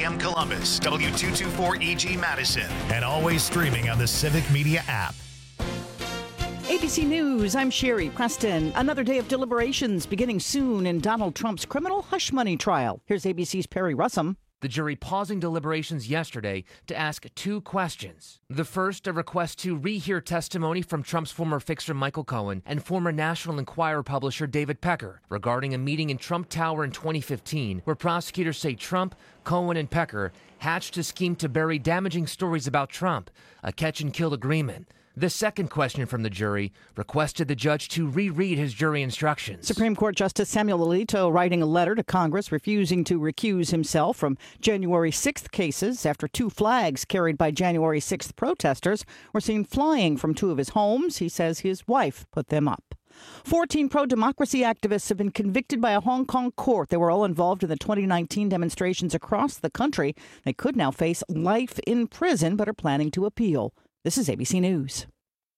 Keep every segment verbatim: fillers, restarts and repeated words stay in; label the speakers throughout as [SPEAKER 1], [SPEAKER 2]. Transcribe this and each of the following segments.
[SPEAKER 1] M Columbus, W two twenty-four E G Madison, and always streaming on the Civic Media app.
[SPEAKER 2] A B C News, I'm Sherry Preston. Another day of deliberations beginning soon in Donald Trump's criminal hush money trial. Here's A B C's Perry Russum.
[SPEAKER 3] The jury pausing deliberations yesterday to ask two questions. The first, a request to rehear testimony from Trump's former fixer Michael Cohen and former National Enquirer publisher David Pecker regarding a meeting in Trump Tower in twenty fifteen where prosecutors say Trump, Cohen, and Pecker hatched a scheme to bury damaging stories about Trump, a catch-and-kill agreement. The second question from the jury requested the judge to reread his jury instructions.
[SPEAKER 2] Supreme Court Justice Samuel Alito writing a letter to Congress refusing to recuse himself from January sixth cases after two flags carried by January sixth protesters were seen flying from two of his homes. He says his wife put them up. fourteen pro-democracy activists have been convicted by a Hong Kong court. They were all involved in the twenty nineteen demonstrations across the country. They could now face life in prison, but are planning to appeal. This is A B C News.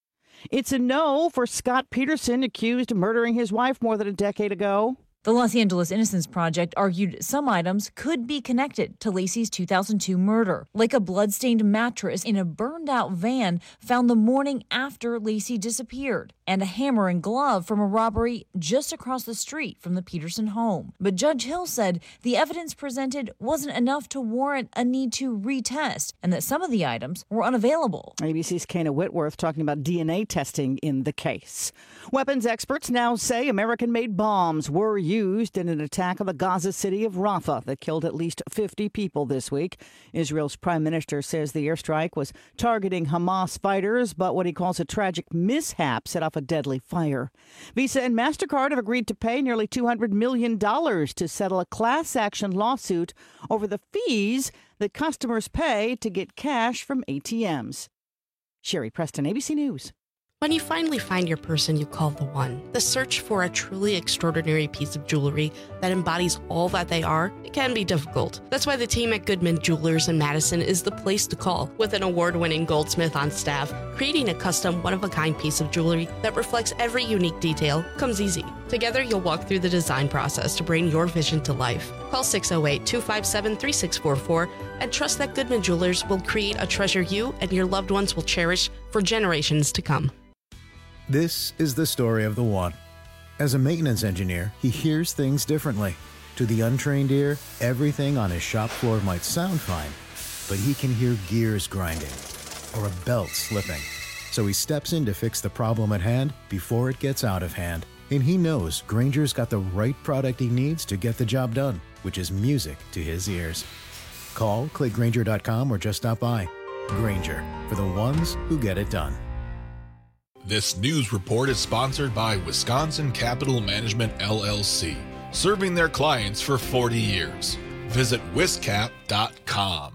[SPEAKER 2] It's a no for Scott Peterson, accused of murdering his wife more than a decade ago.
[SPEAKER 4] The Los Angeles Innocence Project argued some items could be connected to Laci's two thousand two murder, like a bloodstained mattress in a burned-out van found the morning after Laci disappeared, and a hammer and glove from a robbery just across the street from the Peterson home. But Judge Hill said the evidence presented wasn't enough to warrant a need to retest, and that some of the items were unavailable.
[SPEAKER 2] A B C's Kana Whitworth talking about D N A testing in the case. Weapons experts now say American-made bombs were used in an attack on the Gaza city of Rafah that killed at least fifty people this week. Israel's prime minister says the airstrike was targeting Hamas fighters, but what he calls a tragic mishap set off a deadly fire. Visa and MasterCard have agreed to pay nearly two hundred million dollars to settle a class action lawsuit over the fees that customers pay to get cash from A T Ms. Sherry Preston, A B C News.
[SPEAKER 5] When you finally find your person you call the one, the search for a truly extraordinary piece of jewelry that embodies all that they are, it can be difficult. That's why the team at Goodman Jewelers in Madison is the place to call. With an award-winning goldsmith on staff, creating a custom one-of-a-kind piece of jewelry that reflects every unique detail comes easy. Together, you'll walk through the design process to bring your vision to life. Call six oh eight, two five seven, three six four four and trust that Goodman Jewelers will create a treasure you and your loved ones will cherish for generations to come.
[SPEAKER 6] This is the story of the one. As a maintenance engineer, he hears things differently. To the untrained ear, everything on his shop floor might sound fine, but he can hear gears grinding or a belt slipping. So he steps in to fix the problem at hand before it gets out of hand. And he knows Grainger's got the right product he needs to get the job done, which is music to his ears. Call, click Grainger dot com, or just stop by. Grainger, for the ones who get it done.
[SPEAKER 7] This news report is sponsored by Wisconsin Capital Management, L L C, serving their clients for forty years. Visit wiscap dot com.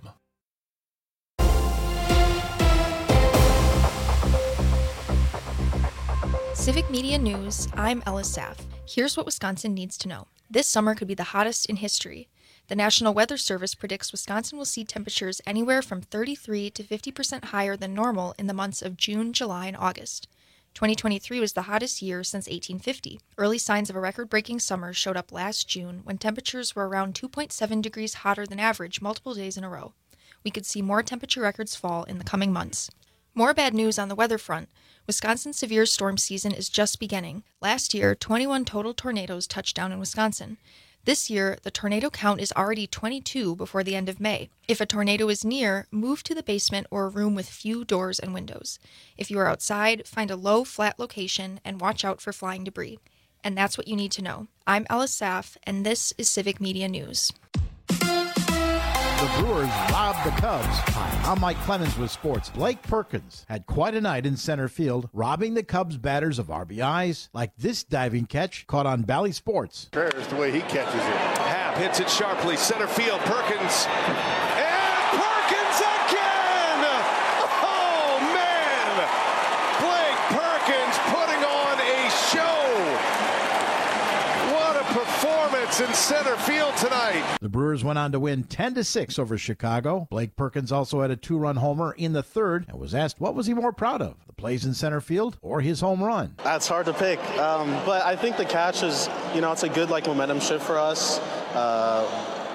[SPEAKER 8] Civic Media News, I'm Ella Saff. Here's what Wisconsin needs to know. This summer could be the hottest in history. The National Weather Service predicts Wisconsin will see temperatures anywhere from thirty-three to fifty percent higher than normal in the months of June, July, and August. twenty twenty-three was the hottest year since eighteen fifty. Early signs of a record-breaking summer showed up last June when temperatures were around two point seven degrees hotter than average multiple days in a row. We could see more temperature records fall in the coming months. More bad news on the weather front. Wisconsin's severe storm season is just beginning. Last year, twenty-one total tornadoes touched down in Wisconsin. This year, the tornado count is already twenty-two before the end of May. If a tornado is near, move to the basement or a room with few doors and windows. If you are outside, find a low, flat location and watch out for flying debris. And that's what you need to know. I'm Ella Saff, and this is Civic Media News.
[SPEAKER 9] The Brewers robbed the Cubs. Hi, I'm Mike Clemens with sports. Blake Perkins had quite a night in center field, robbing the Cubs batters of R B Is, like this diving catch caught on Bally Sports.
[SPEAKER 10] There's the way he catches it. Happ hits it sharply, center field, Perkins. And Perkins again! Oh, man! Blake Perkins putting on a show. What a performance in center field tonight.
[SPEAKER 9] The Brewers went on to win ten to six over Chicago. Blake Perkins also had a two-run homer in the third and was asked what was he more proud of, the plays in center field or his home run.
[SPEAKER 11] That's hard to pick, um, but I think the catch is, you know, it's a good like momentum shift for us. Uh,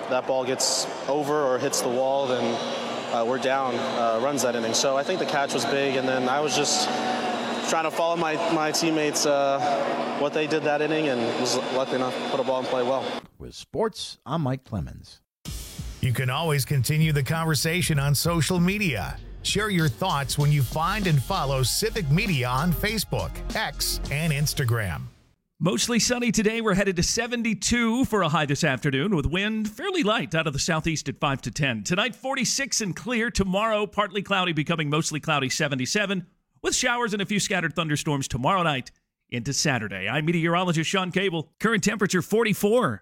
[SPEAKER 11] that ball gets over or hits the wall, then uh, we're down uh, runs that inning. So I think the catch was big, and then I was just trying to follow my, my teammates, uh, what they did that inning, and was lucky enough to put a ball and play well.
[SPEAKER 9] With sports, I'm Mike Clemens.
[SPEAKER 1] You can always continue the conversation on social media. Share your thoughts when you find and follow Civic Media on Facebook, X, and Instagram.
[SPEAKER 12] Mostly sunny today. We're headed to seventy-two for a high this afternoon with wind fairly light out of the southeast at five to ten. Tonight, forty-six and clear. Tomorrow, partly cloudy, becoming mostly cloudy, seventy-seven, with showers and a few scattered thunderstorms tomorrow night into Saturday. I'm meteorologist Sean Cable. Current temperature forty-four.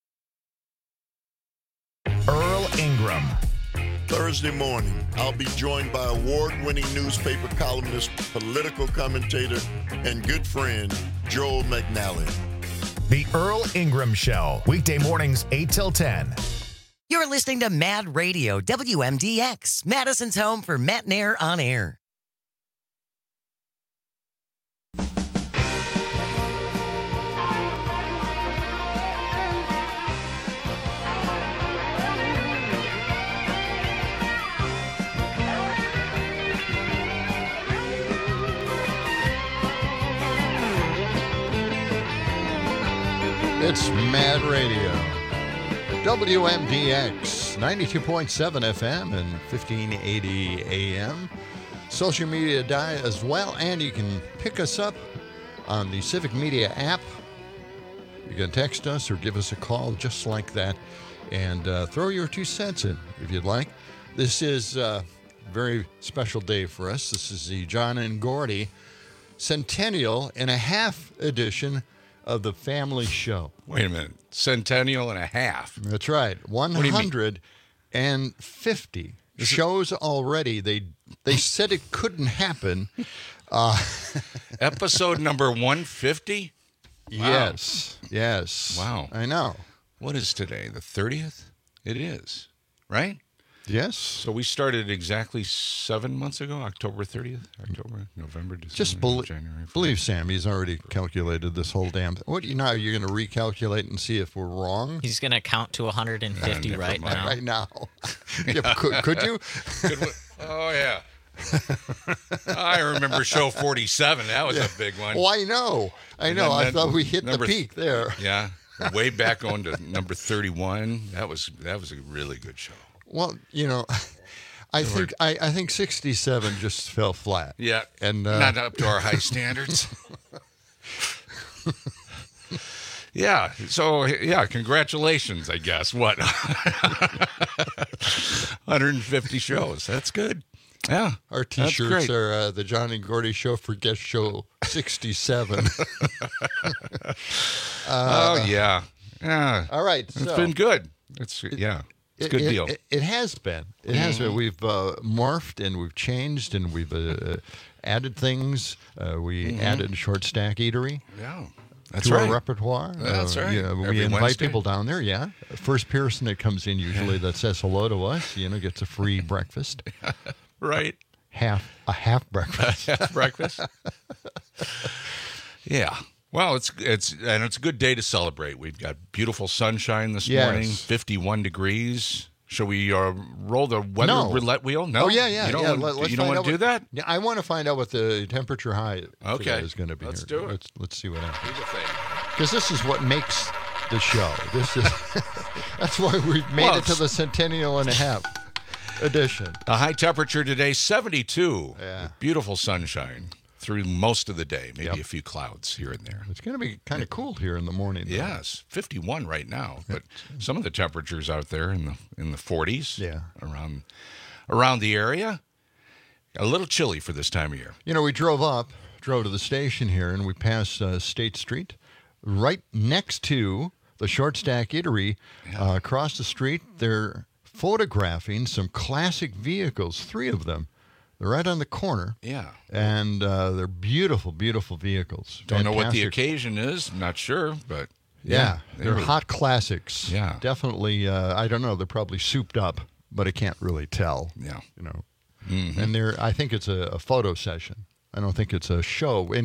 [SPEAKER 1] Earl Ingram.
[SPEAKER 13] Thursday morning, I'll be joined by award-winning newspaper columnist, political commentator, and good friend, Joel McNally.
[SPEAKER 1] The Earl Ingram Show, weekday mornings eight till ten.
[SPEAKER 14] You're listening to Mad Radio, W M D X, Madison's home for Matt Nair on air.
[SPEAKER 15] It's Mad Radio, W M D X, ninety-two point seven F M and fifteen eighty A M. Social media die as well, and you can pick us up on the Civic Media app. You can text us or give us a call just like that, and uh, throw your two cents in if you'd like. This is a very special day for us. This is the John and Gordy Centennial and a Half edition of the Family Show.
[SPEAKER 16] Wait a minute. Centennial and a half.
[SPEAKER 15] That's right. one hundred fifty shows already. They they said it couldn't happen. Uh,
[SPEAKER 16] Episode number one fifty? Wow.
[SPEAKER 15] Yes. Yes.
[SPEAKER 16] Wow.
[SPEAKER 15] I know.
[SPEAKER 16] What is today? The thirtieth? It is, right?
[SPEAKER 15] Yes.
[SPEAKER 16] So we started exactly seven months ago, October thirtieth, October, November, December,
[SPEAKER 15] Just belie-
[SPEAKER 16] January.
[SPEAKER 15] believe Sam. He's already calculated this whole damn thing. What, you know, you're going to recalculate and see if we're wrong?
[SPEAKER 17] He's going to count to one hundred fifty
[SPEAKER 16] Uh,
[SPEAKER 17] right
[SPEAKER 16] mind.
[SPEAKER 17] now.
[SPEAKER 15] Right now. Yeah, could, could you?
[SPEAKER 16] Could we, oh, yeah. I remember show forty-seven. That was
[SPEAKER 15] Yeah.
[SPEAKER 16] a big one.
[SPEAKER 15] Well, I know. I
[SPEAKER 16] And
[SPEAKER 15] know.
[SPEAKER 16] then
[SPEAKER 15] I
[SPEAKER 16] that
[SPEAKER 15] thought we hit the
[SPEAKER 16] number-
[SPEAKER 15] peak there.
[SPEAKER 16] Yeah. Way back going to number thirty-one. That was that was a really good show.
[SPEAKER 15] Well, you know, I think I, I think sixty-seven just fell flat.
[SPEAKER 16] Yeah.
[SPEAKER 15] And uh,
[SPEAKER 16] not up to our high standards. Yeah. So, yeah, congratulations, I guess. What? one hundred fifty shows. That's good. Yeah.
[SPEAKER 15] Our
[SPEAKER 16] that's
[SPEAKER 15] T-shirts
[SPEAKER 16] great.
[SPEAKER 15] are uh, the John and Gordy Show for Guest Show sixty-seven. uh,
[SPEAKER 16] oh, yeah. Yeah.
[SPEAKER 15] All right.
[SPEAKER 16] It's
[SPEAKER 15] so,
[SPEAKER 16] been good. It's Yeah. It's a good
[SPEAKER 15] it,
[SPEAKER 16] deal.
[SPEAKER 15] It, it has been. It has been. We've uh, morphed and we've changed and we've uh, added things. Uh, we
[SPEAKER 16] Mhm.
[SPEAKER 15] added Short Stack Eatery.
[SPEAKER 16] Yeah. That's
[SPEAKER 15] to
[SPEAKER 16] right.
[SPEAKER 15] our repertoire.
[SPEAKER 16] That's
[SPEAKER 15] Uh,
[SPEAKER 16] right.
[SPEAKER 15] Yeah, we
[SPEAKER 16] Every
[SPEAKER 15] invite
[SPEAKER 16] Wednesday.
[SPEAKER 15] people down there, yeah. First person that comes in usually that says hello to us, you know, gets a free breakfast.
[SPEAKER 16] Right.
[SPEAKER 15] Half a half breakfast.
[SPEAKER 16] Half breakfast. Yeah. Well, it's it's and it's a good day to celebrate. We've got beautiful sunshine this
[SPEAKER 15] Yes.
[SPEAKER 16] morning, fifty-one degrees. Shall we uh, roll the weather
[SPEAKER 15] No.
[SPEAKER 16] roulette wheel? No.
[SPEAKER 15] Oh yeah, yeah.
[SPEAKER 16] You don't
[SPEAKER 15] yeah.
[SPEAKER 16] want,
[SPEAKER 15] Let- let's
[SPEAKER 16] you don't
[SPEAKER 15] find
[SPEAKER 16] want
[SPEAKER 15] out
[SPEAKER 16] to do
[SPEAKER 15] what-
[SPEAKER 16] that?
[SPEAKER 15] Yeah, I want to find out what the temperature high
[SPEAKER 16] Okay.
[SPEAKER 15] today is going to be.
[SPEAKER 16] Let's
[SPEAKER 15] here.
[SPEAKER 16] do it.
[SPEAKER 15] Let's let's see what happens.
[SPEAKER 16] Do the thing.
[SPEAKER 15] Because this is what makes the show. This is that's why we've made
[SPEAKER 16] Well,
[SPEAKER 15] it to the centennial and a half edition.
[SPEAKER 16] The high temperature today, seventy-two.
[SPEAKER 15] Yeah.
[SPEAKER 16] With beautiful sunshine through most of the day. Maybe
[SPEAKER 15] Yep.
[SPEAKER 16] a few clouds here and there.
[SPEAKER 15] It's going to be kind of cool here in the morning. though.
[SPEAKER 16] Yes, fifty-one right now, but some of the temperatures out there in the in the forties.
[SPEAKER 15] Yeah.
[SPEAKER 16] around around the area. A little chilly for this time of year.
[SPEAKER 15] You know, we drove up, drove to the station here, and we passed uh, State Street, right next to the Short Stack Eatery. Uh, across the street, they're photographing some classic vehicles, three of them. They're right on the corner.
[SPEAKER 16] Yeah.
[SPEAKER 15] And uh, they're beautiful, beautiful vehicles.
[SPEAKER 16] Don't know what the
[SPEAKER 15] Fantastic.
[SPEAKER 16] occasion is. Not sure, but
[SPEAKER 15] Yeah,
[SPEAKER 16] they
[SPEAKER 15] they're
[SPEAKER 16] were-
[SPEAKER 15] hot classics.
[SPEAKER 16] Yeah.
[SPEAKER 15] Definitely, uh, I don't know, they're probably souped up, but I can't really tell.
[SPEAKER 16] Yeah.
[SPEAKER 15] You know.
[SPEAKER 16] Mhm.
[SPEAKER 15] And they're, I think it's a, a photo session. I don't think it's a show. And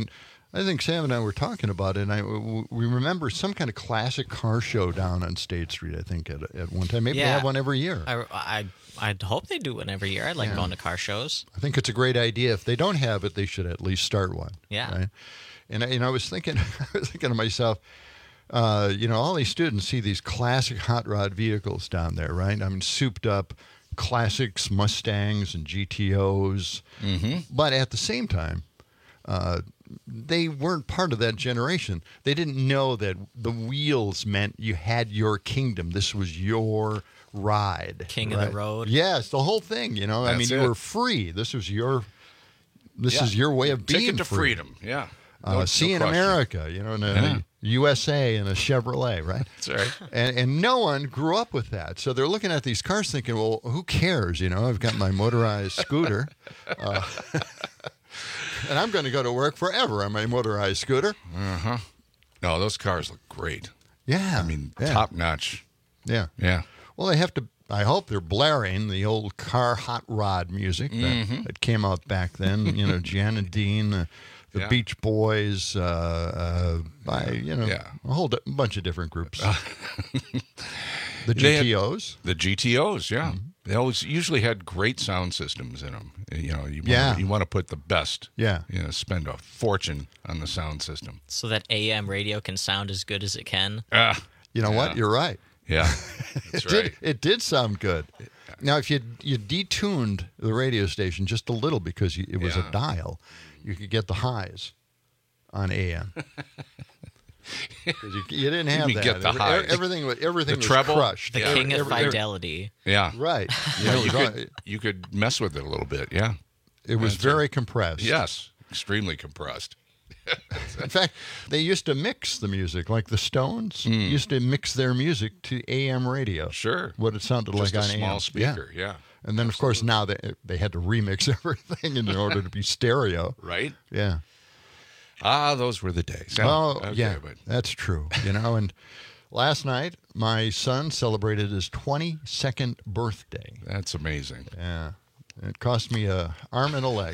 [SPEAKER 15] I think Sam and I were talking about it, and I, we remember some kind of classic car show down on State Street, I think, at, at one time. Maybe
[SPEAKER 17] Yeah.
[SPEAKER 15] they have one every year.
[SPEAKER 17] I, I, I'd hope they do one every year. I like
[SPEAKER 15] Yeah.
[SPEAKER 17] going to car shows.
[SPEAKER 15] I think it's a great idea. If they don't have it, they should at least start one.
[SPEAKER 17] Yeah.
[SPEAKER 15] Right? And, I- and I was thinking, I was thinking to myself, uh, you know, all these students see these classic hot rod vehicles down there, right? I mean, souped up classics, Mustangs and G T Os.
[SPEAKER 16] Mm-hmm.
[SPEAKER 15] But at the same time, uh, they weren't part of that generation. They didn't know that the wheels meant you had your kingdom. This was your ride.
[SPEAKER 17] King of the road.
[SPEAKER 15] Yes, the whole thing, you know. I
[SPEAKER 16] That's
[SPEAKER 15] mean, you
[SPEAKER 16] it.
[SPEAKER 15] were free. This was your this
[SPEAKER 16] Yeah.
[SPEAKER 15] is your way of being
[SPEAKER 16] Ticket to
[SPEAKER 15] free.
[SPEAKER 16] freedom. Yeah.
[SPEAKER 15] Uh,
[SPEAKER 16] No- no
[SPEAKER 15] seeing
[SPEAKER 16] question.
[SPEAKER 15] America, you know, in a
[SPEAKER 16] Yeah.
[SPEAKER 15] U S A and a Chevrolet, right?
[SPEAKER 16] That's right.
[SPEAKER 15] And and no one grew up with that, so they're looking at these cars thinking, well, who cares? You know, I've got my motorized scooter, uh, and I'm going to go to work forever on my motorized scooter.
[SPEAKER 16] Uh-huh. No, those cars look great.
[SPEAKER 15] Yeah,
[SPEAKER 16] I mean,
[SPEAKER 15] yeah.
[SPEAKER 16] top notch.
[SPEAKER 15] Yeah,
[SPEAKER 16] Yeah.
[SPEAKER 15] Well, they have to. I hope they're blaring the old car hot rod music that,
[SPEAKER 16] Mhm.
[SPEAKER 15] that came out back then. You know, Jan and Dean, uh, the
[SPEAKER 16] Yeah.
[SPEAKER 15] Beach Boys, uh, uh, by you know,
[SPEAKER 16] Yeah.
[SPEAKER 15] a whole di- bunch of different groups. the
[SPEAKER 16] They had-
[SPEAKER 15] G T Os.
[SPEAKER 16] The G T Os, yeah.
[SPEAKER 15] Mm-hmm.
[SPEAKER 16] They always usually had great sound systems in them. You know, you
[SPEAKER 15] Yeah.
[SPEAKER 16] want, you want to put the best.
[SPEAKER 15] Yeah.
[SPEAKER 16] You know, spend a fortune on the sound system.
[SPEAKER 17] So that A M radio can sound as good as it can.
[SPEAKER 16] Ah,
[SPEAKER 15] You know what?
[SPEAKER 16] Yeah.
[SPEAKER 15] You're right.
[SPEAKER 16] yeah. That's
[SPEAKER 15] it
[SPEAKER 16] right.
[SPEAKER 15] did. It did sound good. Now, if you you detuned the radio station just a little because you, it was
[SPEAKER 16] Yeah.
[SPEAKER 15] a dial, you could get the highs on A M. Because you, you didn't have
[SPEAKER 16] You
[SPEAKER 15] that.
[SPEAKER 16] get the
[SPEAKER 15] Every-
[SPEAKER 16] highs.
[SPEAKER 15] Everything was everything
[SPEAKER 16] The
[SPEAKER 15] was
[SPEAKER 16] treble?
[SPEAKER 15] crushed.
[SPEAKER 17] The
[SPEAKER 16] Yeah.
[SPEAKER 17] king of
[SPEAKER 15] Every- every-
[SPEAKER 17] fidelity.
[SPEAKER 16] Yeah.
[SPEAKER 15] Right.
[SPEAKER 16] Yeah,
[SPEAKER 15] it
[SPEAKER 16] you
[SPEAKER 15] was,
[SPEAKER 16] could, you could mess with it a little bit, yeah.
[SPEAKER 15] it was
[SPEAKER 16] That's
[SPEAKER 15] very compressed.
[SPEAKER 16] Yes, extremely compressed.
[SPEAKER 15] In fact, they used to mix the music, like the Stones
[SPEAKER 16] Mm.
[SPEAKER 15] used to mix their music to A M radio.
[SPEAKER 16] Sure.
[SPEAKER 15] What it sounded
[SPEAKER 16] Just
[SPEAKER 15] like
[SPEAKER 16] a
[SPEAKER 15] on
[SPEAKER 16] small
[SPEAKER 15] A M.
[SPEAKER 16] speaker, yeah.
[SPEAKER 15] And then, of course, now they they had to remix everything in order to be stereo.
[SPEAKER 16] Right?
[SPEAKER 15] Yeah.
[SPEAKER 16] Ah, those were the days.
[SPEAKER 15] Oh,
[SPEAKER 16] Okay,
[SPEAKER 15] yeah,
[SPEAKER 16] but
[SPEAKER 15] that's true. You know, and last night my son celebrated his twenty-second birthday.
[SPEAKER 16] that's amazing.
[SPEAKER 15] Yeah, it cost me a arm and a leg.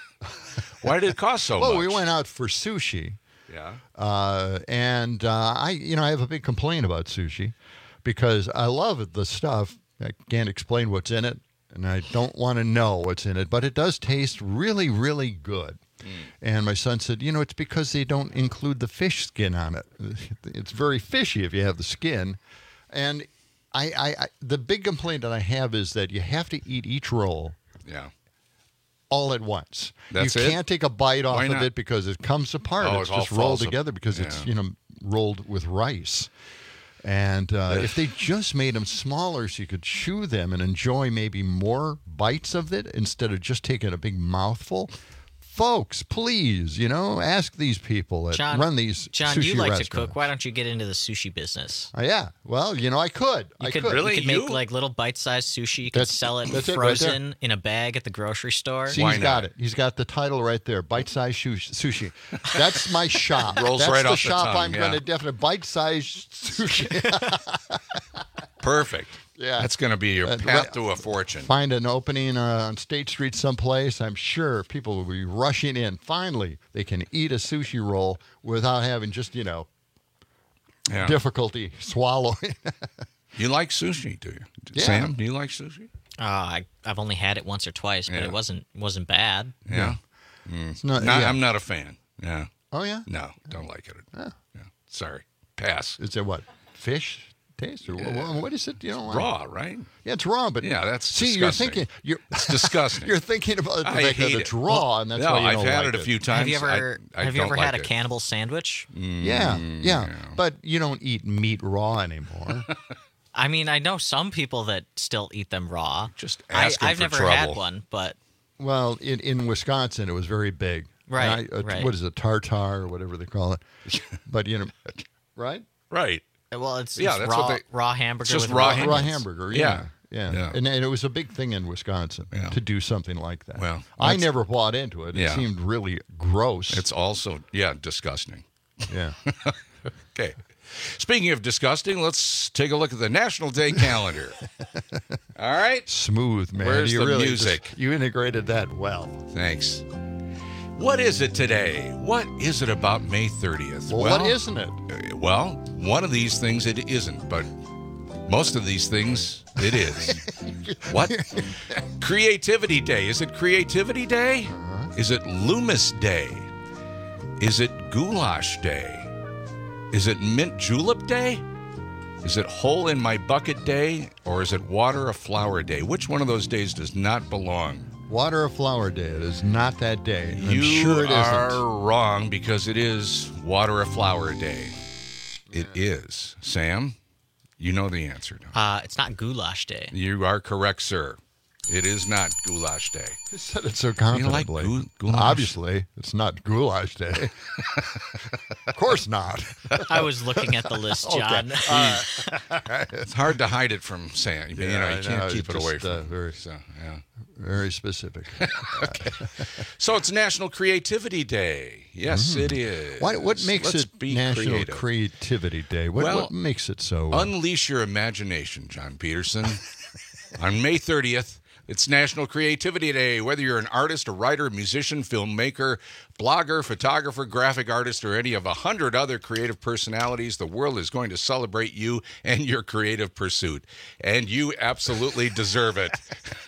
[SPEAKER 16] Why did it cost so
[SPEAKER 15] well,
[SPEAKER 16] much?
[SPEAKER 15] we went out for sushi,
[SPEAKER 16] Yeah.
[SPEAKER 15] uh, and uh, I, you know, I have a big complaint about sushi because I love the stuff. I can't explain what's in it, and I don't want to know what's in it, but it does taste really, really good. And my son said, you know, it's because they don't include the fish skin on it. It's very fishy if you have the skin. And I, I, I the big complaint that I have is that you have to eat each roll
[SPEAKER 16] Yeah.
[SPEAKER 15] all at once.
[SPEAKER 16] That's
[SPEAKER 15] you
[SPEAKER 16] it?
[SPEAKER 15] can't take a bite off
[SPEAKER 16] Why
[SPEAKER 15] of
[SPEAKER 16] not?
[SPEAKER 15] it because it comes apart.
[SPEAKER 16] Oh,
[SPEAKER 15] it's
[SPEAKER 16] it all
[SPEAKER 15] just rolled
[SPEAKER 16] falls up-
[SPEAKER 15] together because it's,
[SPEAKER 16] yeah.
[SPEAKER 15] you know, rolled with rice. And uh, if they just made them smaller so you could chew them and enjoy maybe more bites of it instead of just taking a big mouthful, folks, please, you know, ask these people that
[SPEAKER 17] John,
[SPEAKER 15] run these
[SPEAKER 17] John,
[SPEAKER 15] sushi
[SPEAKER 17] you like to
[SPEAKER 15] restaurants.
[SPEAKER 17] cook. Why don't you get into the sushi business?
[SPEAKER 15] Uh, yeah, well, you know, I could.
[SPEAKER 17] You
[SPEAKER 15] I
[SPEAKER 17] could,
[SPEAKER 15] could.
[SPEAKER 16] Really?
[SPEAKER 17] You could
[SPEAKER 16] You?
[SPEAKER 17] make like little bite-sized sushi. You could
[SPEAKER 15] That's-
[SPEAKER 17] sell it
[SPEAKER 15] that's it right there.
[SPEAKER 17] frozen in a bag at the grocery store.
[SPEAKER 15] See,
[SPEAKER 16] Why
[SPEAKER 15] he's got
[SPEAKER 16] not?
[SPEAKER 15] it. He's got the title right there. Bite-sized shush- sushi. That's my shop.
[SPEAKER 16] Rolls
[SPEAKER 15] That's
[SPEAKER 16] right
[SPEAKER 15] the
[SPEAKER 16] off the
[SPEAKER 15] shop
[SPEAKER 16] tongue,
[SPEAKER 15] I'm going
[SPEAKER 16] yeah.
[SPEAKER 15] to definitely bite-sized sushi.
[SPEAKER 16] Perfect.
[SPEAKER 15] Yeah.
[SPEAKER 16] That's going to be your
[SPEAKER 15] Uh,
[SPEAKER 16] path
[SPEAKER 15] right-
[SPEAKER 16] to a fortune.
[SPEAKER 15] Find an opening uh, on State Street someplace. I'm sure people will be rushing in. Finally, they can eat a sushi roll without having just, you know,
[SPEAKER 16] Yeah.
[SPEAKER 15] difficulty swallowing.
[SPEAKER 16] You like sushi, do you?
[SPEAKER 15] Yeah.
[SPEAKER 16] Sam, do you like sushi?
[SPEAKER 17] Uh, I, I've only had it once or twice, but
[SPEAKER 16] Yeah.
[SPEAKER 17] it wasn't wasn't bad.
[SPEAKER 16] Yeah. Mm.
[SPEAKER 15] It's not-
[SPEAKER 16] Not-
[SPEAKER 15] yeah.
[SPEAKER 16] I'm not a fan. Yeah.
[SPEAKER 15] Oh, yeah?
[SPEAKER 16] No, don't like it.
[SPEAKER 15] Yeah.
[SPEAKER 16] Yeah. Sorry. Pass.
[SPEAKER 15] Is it what? Fish taste? Or what, what is it? You don't like?
[SPEAKER 16] Raw, right?
[SPEAKER 15] Yeah, it's raw, but
[SPEAKER 16] Yeah, that's
[SPEAKER 15] see,
[SPEAKER 16] disgusting.
[SPEAKER 15] you're thinking you're
[SPEAKER 16] It's disgusting.
[SPEAKER 15] you're thinking about the
[SPEAKER 16] I
[SPEAKER 15] fact that
[SPEAKER 16] hate
[SPEAKER 15] it's
[SPEAKER 16] it.
[SPEAKER 15] raw, and that's
[SPEAKER 16] no,
[SPEAKER 15] why you
[SPEAKER 16] I've
[SPEAKER 15] don't
[SPEAKER 16] had
[SPEAKER 15] like
[SPEAKER 16] it a few times.
[SPEAKER 17] Have you ever
[SPEAKER 16] I, I
[SPEAKER 17] have you
[SPEAKER 16] don't
[SPEAKER 17] ever
[SPEAKER 16] like
[SPEAKER 17] had a
[SPEAKER 16] it.
[SPEAKER 17] cannibal sandwich?
[SPEAKER 15] Yeah,
[SPEAKER 16] Mm,
[SPEAKER 15] yeah, but you don't eat meat raw anymore.
[SPEAKER 17] I mean, I know some people that still eat them raw.
[SPEAKER 16] Just
[SPEAKER 17] I,
[SPEAKER 16] asking
[SPEAKER 17] I've
[SPEAKER 16] for
[SPEAKER 17] never
[SPEAKER 16] trouble.
[SPEAKER 17] had one, but
[SPEAKER 15] Well, in, in Wisconsin, it was very big.
[SPEAKER 17] Right,
[SPEAKER 15] And I- uh,
[SPEAKER 17] right.
[SPEAKER 15] What is it, tartar or whatever they call it? But you know, right?
[SPEAKER 16] Right.
[SPEAKER 17] well, it's,
[SPEAKER 16] Yeah,
[SPEAKER 17] it's
[SPEAKER 16] that's
[SPEAKER 17] raw,
[SPEAKER 16] what they-
[SPEAKER 17] raw hamburger.
[SPEAKER 16] It's just
[SPEAKER 17] with
[SPEAKER 16] raw
[SPEAKER 17] raw,
[SPEAKER 16] ham-
[SPEAKER 15] Raw
[SPEAKER 17] onions.
[SPEAKER 15] hamburger.
[SPEAKER 16] Yeah.
[SPEAKER 15] Yeah, yeah,
[SPEAKER 16] Yeah.
[SPEAKER 15] And, and it was a big thing in Wisconsin
[SPEAKER 16] Yeah.
[SPEAKER 15] to do something like that.
[SPEAKER 16] Well,
[SPEAKER 15] I
[SPEAKER 16] that's-
[SPEAKER 15] never bought into it. It
[SPEAKER 16] Yeah.
[SPEAKER 15] seemed really gross.
[SPEAKER 16] It's also, yeah, disgusting.
[SPEAKER 15] yeah.
[SPEAKER 16] Okay. Speaking of disgusting, let's take a look at the National Day calendar. All right.
[SPEAKER 15] Smooth, man.
[SPEAKER 16] Where's
[SPEAKER 15] you
[SPEAKER 16] the
[SPEAKER 15] really
[SPEAKER 16] music?
[SPEAKER 15] just- you integrated that well.
[SPEAKER 16] Thanks. What is it today? What is it about May thirtieth?
[SPEAKER 15] Well, what isn't it?
[SPEAKER 16] uh, Well, one of these things it isn't, but most of these things it is. What? Creativity Day. Is it Creativity Day?
[SPEAKER 15] Uh-huh.
[SPEAKER 16] Is it Loomis Day? Is it Goulash Day? Is it Mint Julep Day? Is it Hole in My Bucket Day? Or is it Water a Flower Day? Which one of those days does not belong?
[SPEAKER 15] Water a Flower Day. It is not that day. I'm
[SPEAKER 16] You
[SPEAKER 15] sure it
[SPEAKER 16] are
[SPEAKER 15] isn't.
[SPEAKER 16] wrong because it is Water a Flower Day. It is. Sam, you know the answer. Don't
[SPEAKER 17] Uh, it's not Goulash Day.
[SPEAKER 16] you? You are correct, sir. It is not Goulash Day.
[SPEAKER 15] You said it so
[SPEAKER 16] You like
[SPEAKER 15] confidently.
[SPEAKER 16] gou- goulash?
[SPEAKER 15] Obviously, it's not Goulash Day. Of course not.
[SPEAKER 17] I was looking at the list, John.
[SPEAKER 15] Okay.
[SPEAKER 16] It's hard to hide it from Sam. You know,
[SPEAKER 15] Yeah,
[SPEAKER 16] you
[SPEAKER 15] I
[SPEAKER 16] can't
[SPEAKER 15] know,
[SPEAKER 16] keep it
[SPEAKER 15] it's
[SPEAKER 16] away
[SPEAKER 15] just,
[SPEAKER 16] from
[SPEAKER 15] uh,
[SPEAKER 16] him.
[SPEAKER 15] very-
[SPEAKER 16] So, yeah.
[SPEAKER 15] Very specific.
[SPEAKER 16] So it's National Creativity Day. Yes,
[SPEAKER 15] Mm.
[SPEAKER 16] it is.
[SPEAKER 15] Why, what makes
[SPEAKER 16] Let's
[SPEAKER 15] it
[SPEAKER 16] be
[SPEAKER 15] National
[SPEAKER 16] creative.
[SPEAKER 15] Creativity Day? What,
[SPEAKER 16] Well,
[SPEAKER 15] what makes it so?
[SPEAKER 16] Unleash your imagination, John Peterson. On May thirtieth, it's National Creativity Day. Whether you're an artist, a writer, musician, filmmaker, blogger, photographer, graphic artist, or any of a hundred other creative personalities, the world is going to celebrate you and your creative pursuit. And you absolutely deserve it.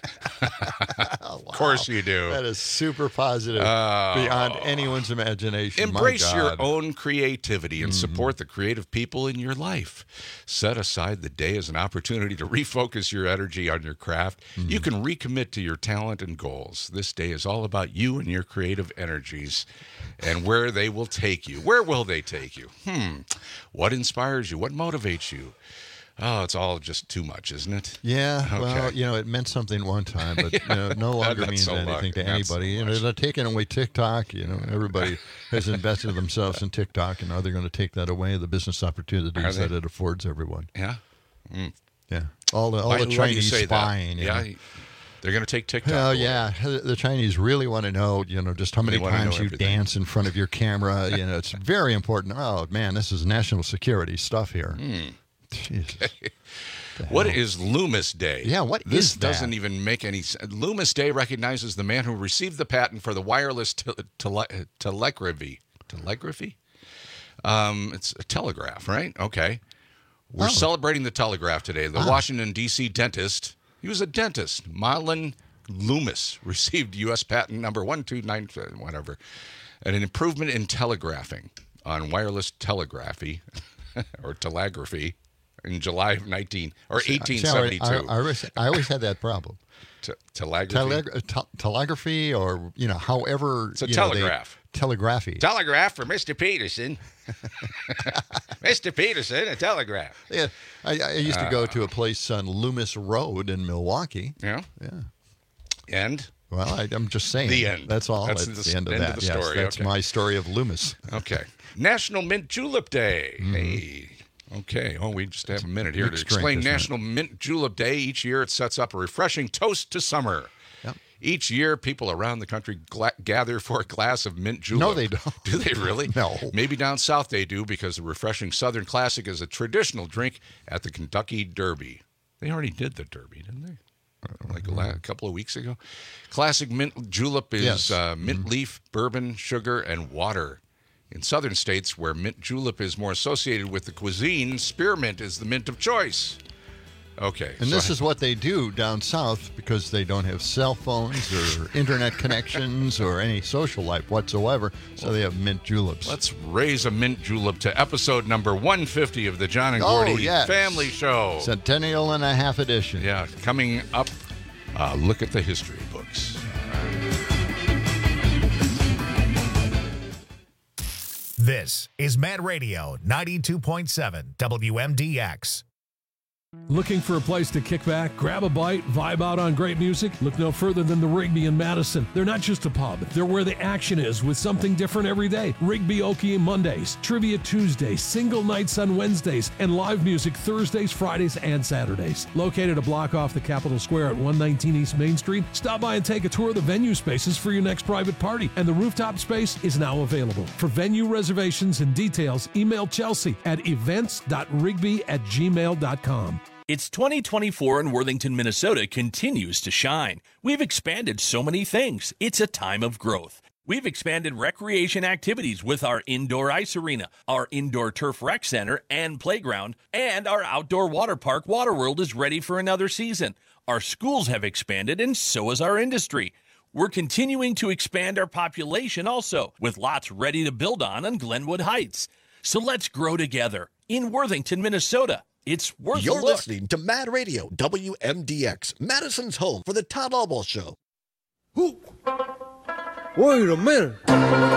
[SPEAKER 16] Of course you do.
[SPEAKER 15] That is super positive,
[SPEAKER 16] Oh.
[SPEAKER 15] beyond anyone's imagination. My
[SPEAKER 16] Embrace your
[SPEAKER 15] God.
[SPEAKER 16] own creativity and
[SPEAKER 15] Mm.
[SPEAKER 16] support the creative people in your life. Set aside the day as an opportunity to refocus your energy on your craft.
[SPEAKER 15] Mm.
[SPEAKER 16] You can recommit to your talent and goals. This day is all about you and your creative energies and where they will take you. Where will they take you? Hmm. What inspires you? What motivates you? Oh, it's all just too much, isn't it?
[SPEAKER 15] Yeah,
[SPEAKER 16] Okay.
[SPEAKER 15] well, you know, it meant something one time, but you know, no longer
[SPEAKER 16] Not
[SPEAKER 15] means
[SPEAKER 16] so
[SPEAKER 15] anything
[SPEAKER 16] long-
[SPEAKER 15] to
[SPEAKER 16] not so
[SPEAKER 15] anybody. You know, they're taking away TikTok. You know, everybody has invested themselves in TikTok, and now they're going to take that away, the business opportunities
[SPEAKER 16] they?
[SPEAKER 15] that it affords everyone.
[SPEAKER 16] Yeah. Mm.
[SPEAKER 15] Yeah, all the all
[SPEAKER 16] Why-
[SPEAKER 15] the
[SPEAKER 16] why do you
[SPEAKER 15] Chinese
[SPEAKER 16] say that?
[SPEAKER 15] spying. you
[SPEAKER 16] Yeah,
[SPEAKER 15] know.
[SPEAKER 16] they're going to take TikTok.
[SPEAKER 15] Oh
[SPEAKER 16] away.
[SPEAKER 15] yeah, the Chinese really want to know, you know, just how many
[SPEAKER 16] They wanna know
[SPEAKER 15] times you
[SPEAKER 16] everything.
[SPEAKER 15] dance in front of your camera. You know, it's very important. Oh man, this is national security stuff here.
[SPEAKER 16] Hmm.
[SPEAKER 15] Jesus.
[SPEAKER 16] What is Loomis Day?
[SPEAKER 15] Yeah, what
[SPEAKER 16] this
[SPEAKER 15] is that?
[SPEAKER 16] doesn't even make any sense. Loomis Day recognizes the man who received the patent for the wireless te- tele- telegraphy. Telegraphy? Um, it's a telegraph, right? Okay. We're
[SPEAKER 15] Oh.
[SPEAKER 16] celebrating the telegraph today. The
[SPEAKER 15] Ah.
[SPEAKER 16] Washington, D C dentist, he was a dentist, Marlon Loomis, received U S patent number one two nine, whatever, and an improvement in telegraphing on wireless telegraphy or telegraphy in July of nineteen or
[SPEAKER 15] See,
[SPEAKER 16] eighteen
[SPEAKER 15] see, I-
[SPEAKER 16] seventy-two.
[SPEAKER 15] I, I, always, I always had that problem.
[SPEAKER 16] Te- telegraphy.
[SPEAKER 15] Teleg- uh, te- telegraphy, or you know, however,
[SPEAKER 16] It's a
[SPEAKER 15] you know, they-
[SPEAKER 16] telegraph.
[SPEAKER 15] telegraphy.
[SPEAKER 16] Telegraph for Mister Peterson. Mister Peterson, a telegraph.
[SPEAKER 15] Yeah, I, I used to go to a place on Loomis Road in Milwaukee.
[SPEAKER 16] Yeah.
[SPEAKER 15] Yeah.
[SPEAKER 16] And?
[SPEAKER 15] Well, I, I'm just saying.
[SPEAKER 16] The end.
[SPEAKER 15] That's all.
[SPEAKER 16] That's
[SPEAKER 15] That's
[SPEAKER 16] the
[SPEAKER 15] the end of
[SPEAKER 16] end of
[SPEAKER 15] that.
[SPEAKER 16] the
[SPEAKER 15] Yes,
[SPEAKER 16] story.
[SPEAKER 15] that's
[SPEAKER 16] Okay.
[SPEAKER 15] my story of Loomis.
[SPEAKER 16] Okay. National Mint Julep Day.
[SPEAKER 15] Mm-hmm.
[SPEAKER 16] Hey. Okay. Oh, we just have a minute here to
[SPEAKER 15] mixed drink,
[SPEAKER 16] explain
[SPEAKER 15] isn't it?
[SPEAKER 16] National Mint Julep Day. Each year it sets up a refreshing toast to summer.
[SPEAKER 15] Yep.
[SPEAKER 16] Each year, people around the country gla- gather for a glass of mint julep.
[SPEAKER 15] No, they don't.
[SPEAKER 16] Do they really?
[SPEAKER 15] No.
[SPEAKER 16] Maybe down south they do because the refreshing Southern classic is a traditional drink at the Kentucky Derby. They already did the Derby, didn't they? Like a, la- a couple of weeks ago. Classic mint julep is
[SPEAKER 15] Yes.
[SPEAKER 16] uh, mint leaf, bourbon, sugar, and water. In southern states where mint julep is more associated with the cuisine, spearmint is the mint of choice. Okay.
[SPEAKER 15] And
[SPEAKER 16] so
[SPEAKER 15] this
[SPEAKER 16] I-
[SPEAKER 15] is what they do down south because they don't have cell phones or internet connections or any social life whatsoever. So they have mint juleps.
[SPEAKER 16] Let's raise a mint julep to episode number one fifty of the John and
[SPEAKER 15] Oh,
[SPEAKER 16] Gordy
[SPEAKER 15] yes.
[SPEAKER 16] Family Show.
[SPEAKER 15] Centennial and a half edition.
[SPEAKER 16] Yeah, coming up, uh, look at the history books.
[SPEAKER 1] This is Mad Radio ninety-two point seven W M D X.
[SPEAKER 18] Looking for a place to kick back, grab a bite, vibe out on great music? Look no further than the Rigby in Madison. They're not just a pub, they're where the action is with something different every day. Rigby Okie Mondays, Trivia Tuesdays, single nights on Wednesdays, and live music Thursdays, Fridays, and Saturdays. Located a block off the Capitol Square at one nineteen East Main Street, stop by and take a tour of the venue spaces for your next private party. And the rooftop space is now available. For venue reservations and details, email Chelsea at events dot rigby at gmail dot com.
[SPEAKER 19] It's twenty twenty-four and Worthington, Minnesota continues to shine. We've expanded so many things. It's a time of growth. We've expanded recreation activities with our indoor ice arena, our indoor turf rec center and playground, and our outdoor water park, Waterworld, is ready for another season. Our schools have expanded, and so has our industry. We're continuing to expand our population also, with lots ready to build on on Glenwood Heights. So let's grow together in Worthington, Minnesota. It's worth
[SPEAKER 20] You're
[SPEAKER 19] a look.
[SPEAKER 20] listening to Mad Radio, W M D X, Madison's home for the Todd Albaugh Show. Ooh.
[SPEAKER 21] Wait a minute. Look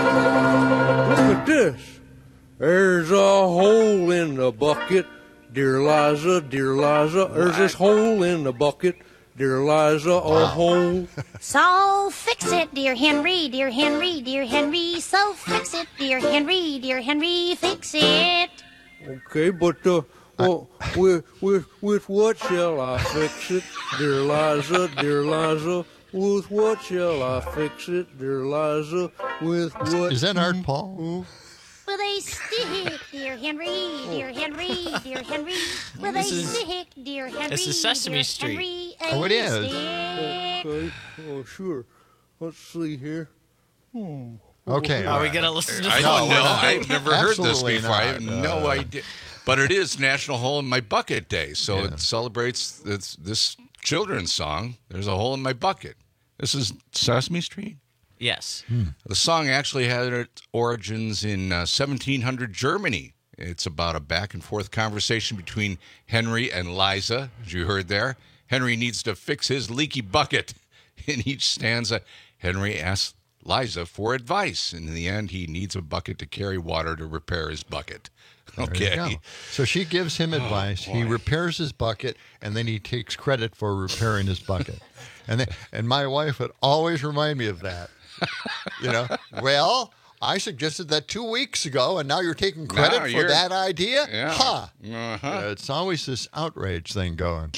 [SPEAKER 21] at this. There's a hole in the bucket. Dear Liza, dear Liza, there's this hole in the bucket. Dear Liza, a wow. hole.
[SPEAKER 22] So fix it, dear Henry, dear Henry, dear Henry. So fix it, dear Henry, dear Henry, fix it.
[SPEAKER 21] Okay, but uh, well, with, with, with what shall I fix it, dear Liza, dear Liza? With what shall I fix it, dear Liza? With what?
[SPEAKER 15] Is that Art Paul?
[SPEAKER 22] With a stick, dear Henry, dear Henry, dear Henry. With
[SPEAKER 17] This
[SPEAKER 22] a
[SPEAKER 17] is-
[SPEAKER 22] stick, dear Henry.
[SPEAKER 17] this is Sesame
[SPEAKER 22] dear
[SPEAKER 17] Street.
[SPEAKER 22] Henry, a
[SPEAKER 15] Oh, it is.
[SPEAKER 22] stick.
[SPEAKER 21] Okay, oh, sure. Let's see here. Hmm.
[SPEAKER 15] Okay.
[SPEAKER 17] Are we going to listen to
[SPEAKER 16] I
[SPEAKER 17] the
[SPEAKER 16] don't
[SPEAKER 15] No,
[SPEAKER 16] know.
[SPEAKER 15] we're
[SPEAKER 16] I've never heard this
[SPEAKER 15] Absolutely
[SPEAKER 16] before. I have
[SPEAKER 15] not.
[SPEAKER 16] no
[SPEAKER 15] Uh,
[SPEAKER 16] idea. But it is National Hole in My Bucket Day, so
[SPEAKER 15] Yeah.
[SPEAKER 16] it celebrates this, this children's song, There's a Hole in My Bucket. This is Sesame Street.
[SPEAKER 17] Yes.
[SPEAKER 16] The song actually had its origins in uh, seventeen hundred Germany. It's about a back and forth conversation between Henry and Liza, as you heard there. Henry needs to fix his leaky bucket. In each stanza, Henry asks Liza for advice. And in the end, he needs a bucket to carry water to repair his bucket.
[SPEAKER 15] There you
[SPEAKER 16] Okay.
[SPEAKER 15] go. So she gives him advice. he repairs his bucket, and then he takes credit for repairing his bucket. And then, and my wife would always remind me of that. You know, well, I suggested that two weeks ago, and now you're taking credit
[SPEAKER 16] Now
[SPEAKER 15] for
[SPEAKER 16] you're-
[SPEAKER 15] that idea?
[SPEAKER 16] Yeah.
[SPEAKER 15] Huh.
[SPEAKER 16] Uh-huh.
[SPEAKER 15] Uh, it's always this outrage thing going.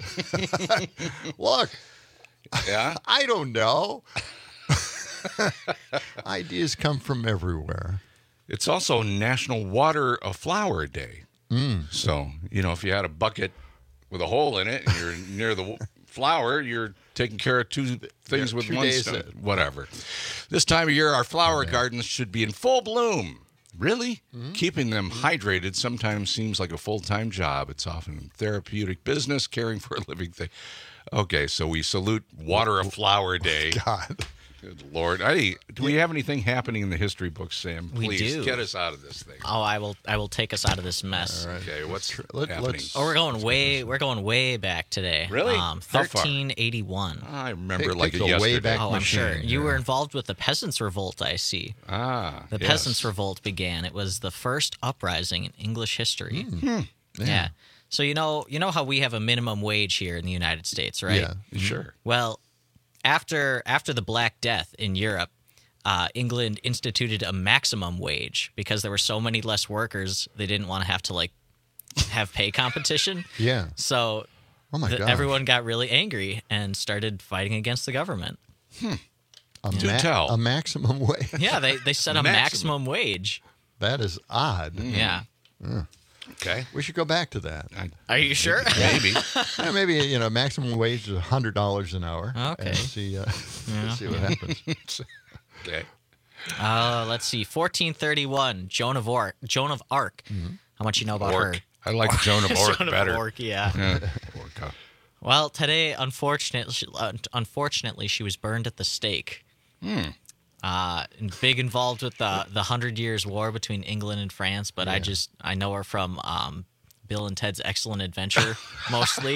[SPEAKER 15] Look,
[SPEAKER 16] Yeah.
[SPEAKER 15] I don't know. Ideas come from everywhere.
[SPEAKER 16] It's also National Water a Flower Day.
[SPEAKER 15] Mm.
[SPEAKER 16] So, you know, if you had a bucket with a hole in it and you're near the w- flower, you're taking care of two things
[SPEAKER 15] Yeah,
[SPEAKER 16] with
[SPEAKER 15] two
[SPEAKER 16] one
[SPEAKER 15] days
[SPEAKER 16] stone.
[SPEAKER 15] in.
[SPEAKER 16] Whatever. This time of year, our flower gardens should be in full bloom. Really?
[SPEAKER 15] Mm-hmm.
[SPEAKER 16] Keeping them hydrated sometimes seems like a full-time job. It's often therapeutic business, caring for a living thing. Okay, so we salute Water a Flower Day.
[SPEAKER 15] God.
[SPEAKER 16] Good Lord. I, do we have anything happening in the history books, Sam?
[SPEAKER 17] We
[SPEAKER 16] Please
[SPEAKER 17] do.
[SPEAKER 16] get us out of this thing.
[SPEAKER 17] Oh, I will. I will take us out of this mess.
[SPEAKER 15] All right.
[SPEAKER 16] Okay, what's
[SPEAKER 15] Let-
[SPEAKER 16] happening?
[SPEAKER 15] let's-
[SPEAKER 17] Oh, we're going way. We're going way back today.
[SPEAKER 16] Really?
[SPEAKER 17] Um,
[SPEAKER 16] How far?
[SPEAKER 17] thirteen eighty-one.
[SPEAKER 16] I remember
[SPEAKER 15] Take-
[SPEAKER 16] like
[SPEAKER 15] take
[SPEAKER 16] a
[SPEAKER 15] the way
[SPEAKER 16] yesterday.
[SPEAKER 15] back
[SPEAKER 17] Oh, I'm sure
[SPEAKER 15] machine,
[SPEAKER 17] you
[SPEAKER 15] yeah.
[SPEAKER 17] were involved with the Peasants' Revolt. I see.
[SPEAKER 16] Ah,
[SPEAKER 17] The
[SPEAKER 16] yes.
[SPEAKER 17] Peasants' Revolt began. It was the first uprising in English history.
[SPEAKER 15] Hmm.
[SPEAKER 17] Yeah. So you know, you know how we have a minimum wage here in the United States, right?
[SPEAKER 15] Yeah.
[SPEAKER 16] Sure.
[SPEAKER 17] Well, after after the Black Death in Europe, uh, England instituted a maximum wage because there were so many less workers. They didn't want to have to like have pay competition.
[SPEAKER 15] Yeah.
[SPEAKER 17] So
[SPEAKER 15] Oh my
[SPEAKER 17] the-
[SPEAKER 15] gosh.
[SPEAKER 17] everyone got really angry and started fighting against the government.
[SPEAKER 15] A,
[SPEAKER 16] Do
[SPEAKER 15] ma-
[SPEAKER 16] tell.
[SPEAKER 15] a maximum wage.
[SPEAKER 17] Yeah, they they set a
[SPEAKER 16] Maximum.
[SPEAKER 17] maximum wage.
[SPEAKER 15] That is odd.
[SPEAKER 17] Yeah.
[SPEAKER 16] Okay.
[SPEAKER 15] We should go back to that.
[SPEAKER 17] Are you sure?
[SPEAKER 16] Maybe.
[SPEAKER 15] Yeah, maybe you know, maximum wage is a hundred dollars an hour.
[SPEAKER 17] Okay.
[SPEAKER 15] And see, uh,
[SPEAKER 17] Yeah.
[SPEAKER 15] see what happens.
[SPEAKER 16] Okay.
[SPEAKER 17] Uh, let's see. fourteen thirty-one. Joan of Arc. Joan of Arc. How much you know about
[SPEAKER 16] Orc.
[SPEAKER 17] her?
[SPEAKER 16] I like Joan of Arc
[SPEAKER 17] Joan
[SPEAKER 16] better.
[SPEAKER 17] Of Arc, yeah.
[SPEAKER 16] Yeah. Orca.
[SPEAKER 17] Well, today, unfortunately, uh, unfortunately, she was burned at the stake.
[SPEAKER 16] Hmm.
[SPEAKER 17] Uh, and big involved with the the Hundred Years' War between England and France, but I
[SPEAKER 15] Yeah.
[SPEAKER 17] just I know her from um, Bill and Ted's Excellent Adventure, mostly.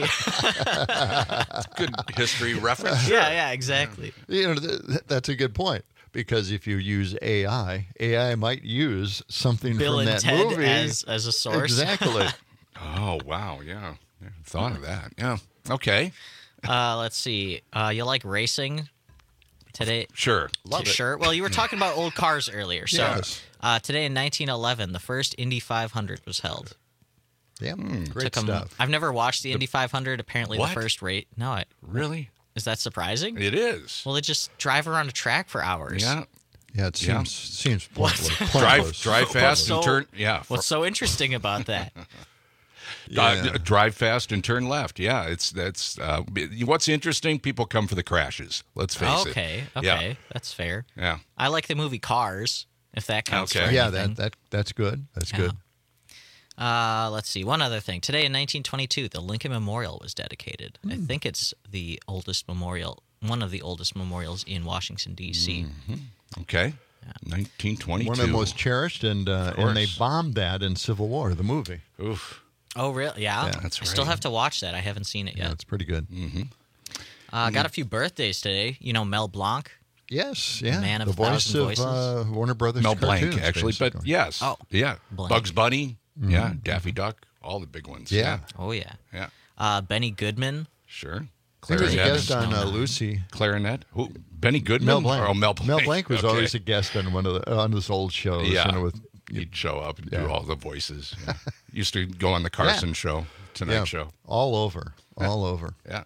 [SPEAKER 16] Good history reference.
[SPEAKER 17] Yeah, yeah, exactly.
[SPEAKER 15] You know, th- th- that's a good point because if you use A I, A I might use something
[SPEAKER 17] Bill
[SPEAKER 15] from
[SPEAKER 17] and
[SPEAKER 15] that
[SPEAKER 17] Ted
[SPEAKER 15] movie
[SPEAKER 17] as as a source.
[SPEAKER 15] Exactly.
[SPEAKER 16] Oh, wow. Yeah. Never thought of that. Yeah. Okay.
[SPEAKER 17] Uh, let's see. Uh, you like racing? Today,
[SPEAKER 16] Sure.
[SPEAKER 15] Love it.
[SPEAKER 17] Sure. Well, you were talking about old cars earlier. So
[SPEAKER 15] Yes.
[SPEAKER 17] uh, today in nineteen eleven, the first Indy five hundred was held.
[SPEAKER 15] Yeah, great
[SPEAKER 17] Took 'em-
[SPEAKER 15] stuff.
[SPEAKER 17] I've never watched the Indy five hundred. Apparently,
[SPEAKER 16] What?
[SPEAKER 17] the first rate. No, I,
[SPEAKER 16] Really?
[SPEAKER 17] is that surprising?
[SPEAKER 16] It is.
[SPEAKER 17] Well, they just drive around a track for hours.
[SPEAKER 16] Yeah.
[SPEAKER 15] Yeah, it
[SPEAKER 16] Yeah.
[SPEAKER 15] seems seems pointless.
[SPEAKER 16] Drive,
[SPEAKER 15] pointless.
[SPEAKER 16] drive fast
[SPEAKER 17] So-
[SPEAKER 16] and turn. Yeah.
[SPEAKER 17] What's so interesting about that?
[SPEAKER 16] Uh, drive fast and turn left. Yeah, it's that's uh, what's interesting. People come for the crashes. Let's face it.
[SPEAKER 17] Okay, okay,
[SPEAKER 16] Yeah.
[SPEAKER 17] that's fair.
[SPEAKER 16] Yeah.
[SPEAKER 17] I like the movie Cars, if that counts.
[SPEAKER 16] Okay.
[SPEAKER 17] For
[SPEAKER 15] Yeah,
[SPEAKER 17] anything.
[SPEAKER 15] that, that that's good. That's
[SPEAKER 17] Yeah.
[SPEAKER 15] good.
[SPEAKER 17] Uh, let's see. One other thing. Today in nineteen twenty-two, the Lincoln Memorial was dedicated. I
[SPEAKER 15] Hmm.
[SPEAKER 17] think it's the oldest memorial, one of the oldest memorials in Washington, D C
[SPEAKER 16] Mm-hmm. Okay. nineteen twenty-two.
[SPEAKER 15] One of the most cherished, and uh, and they bombed that in Civil War, the movie.
[SPEAKER 16] Oof.
[SPEAKER 17] Oh, really? Yeah.
[SPEAKER 15] Yeah, that's
[SPEAKER 17] I still
[SPEAKER 15] right.
[SPEAKER 17] have to watch that. I haven't seen it yet.
[SPEAKER 15] Yeah, it's pretty good.
[SPEAKER 16] Mm-hmm.
[SPEAKER 17] Uh, got a few birthdays today. You know Mel Blanc?
[SPEAKER 15] Yes, yeah.
[SPEAKER 17] Man of
[SPEAKER 15] the
[SPEAKER 17] a
[SPEAKER 15] voice
[SPEAKER 17] thousand
[SPEAKER 15] of
[SPEAKER 17] voices.
[SPEAKER 15] uh, Warner Brothers.
[SPEAKER 16] Mel Blanc,
[SPEAKER 15] cartoons,
[SPEAKER 16] actually, but
[SPEAKER 15] basically.
[SPEAKER 16] yes.
[SPEAKER 17] Oh,
[SPEAKER 16] yeah.
[SPEAKER 17] Blanc.
[SPEAKER 16] Bugs Bunny.
[SPEAKER 15] Mhm.
[SPEAKER 16] Yeah. Daffy Duck. All the big ones.
[SPEAKER 15] Yeah.
[SPEAKER 17] Oh, yeah.
[SPEAKER 16] Yeah.
[SPEAKER 17] Uh, Benny Goodman.
[SPEAKER 16] Sure.
[SPEAKER 15] He was a
[SPEAKER 16] Clarinet.
[SPEAKER 15] guest on uh, Lucy.
[SPEAKER 16] Clarinet. Who? Benny Goodman.
[SPEAKER 15] Mel Blanc.
[SPEAKER 16] Oh, Mel Blanc.
[SPEAKER 15] Mel Blanc was
[SPEAKER 16] Okay.
[SPEAKER 15] always a guest on one of the on this old shows.
[SPEAKER 16] Yeah.
[SPEAKER 15] You know, with,
[SPEAKER 16] He'd show up and
[SPEAKER 15] Yeah.
[SPEAKER 16] do all the voices. Yeah. Used to go on the Carson
[SPEAKER 15] Yeah.
[SPEAKER 16] show, Tonight
[SPEAKER 15] yeah,
[SPEAKER 16] Show.
[SPEAKER 15] all over,
[SPEAKER 16] Yeah.
[SPEAKER 15] all over.
[SPEAKER 16] Yeah.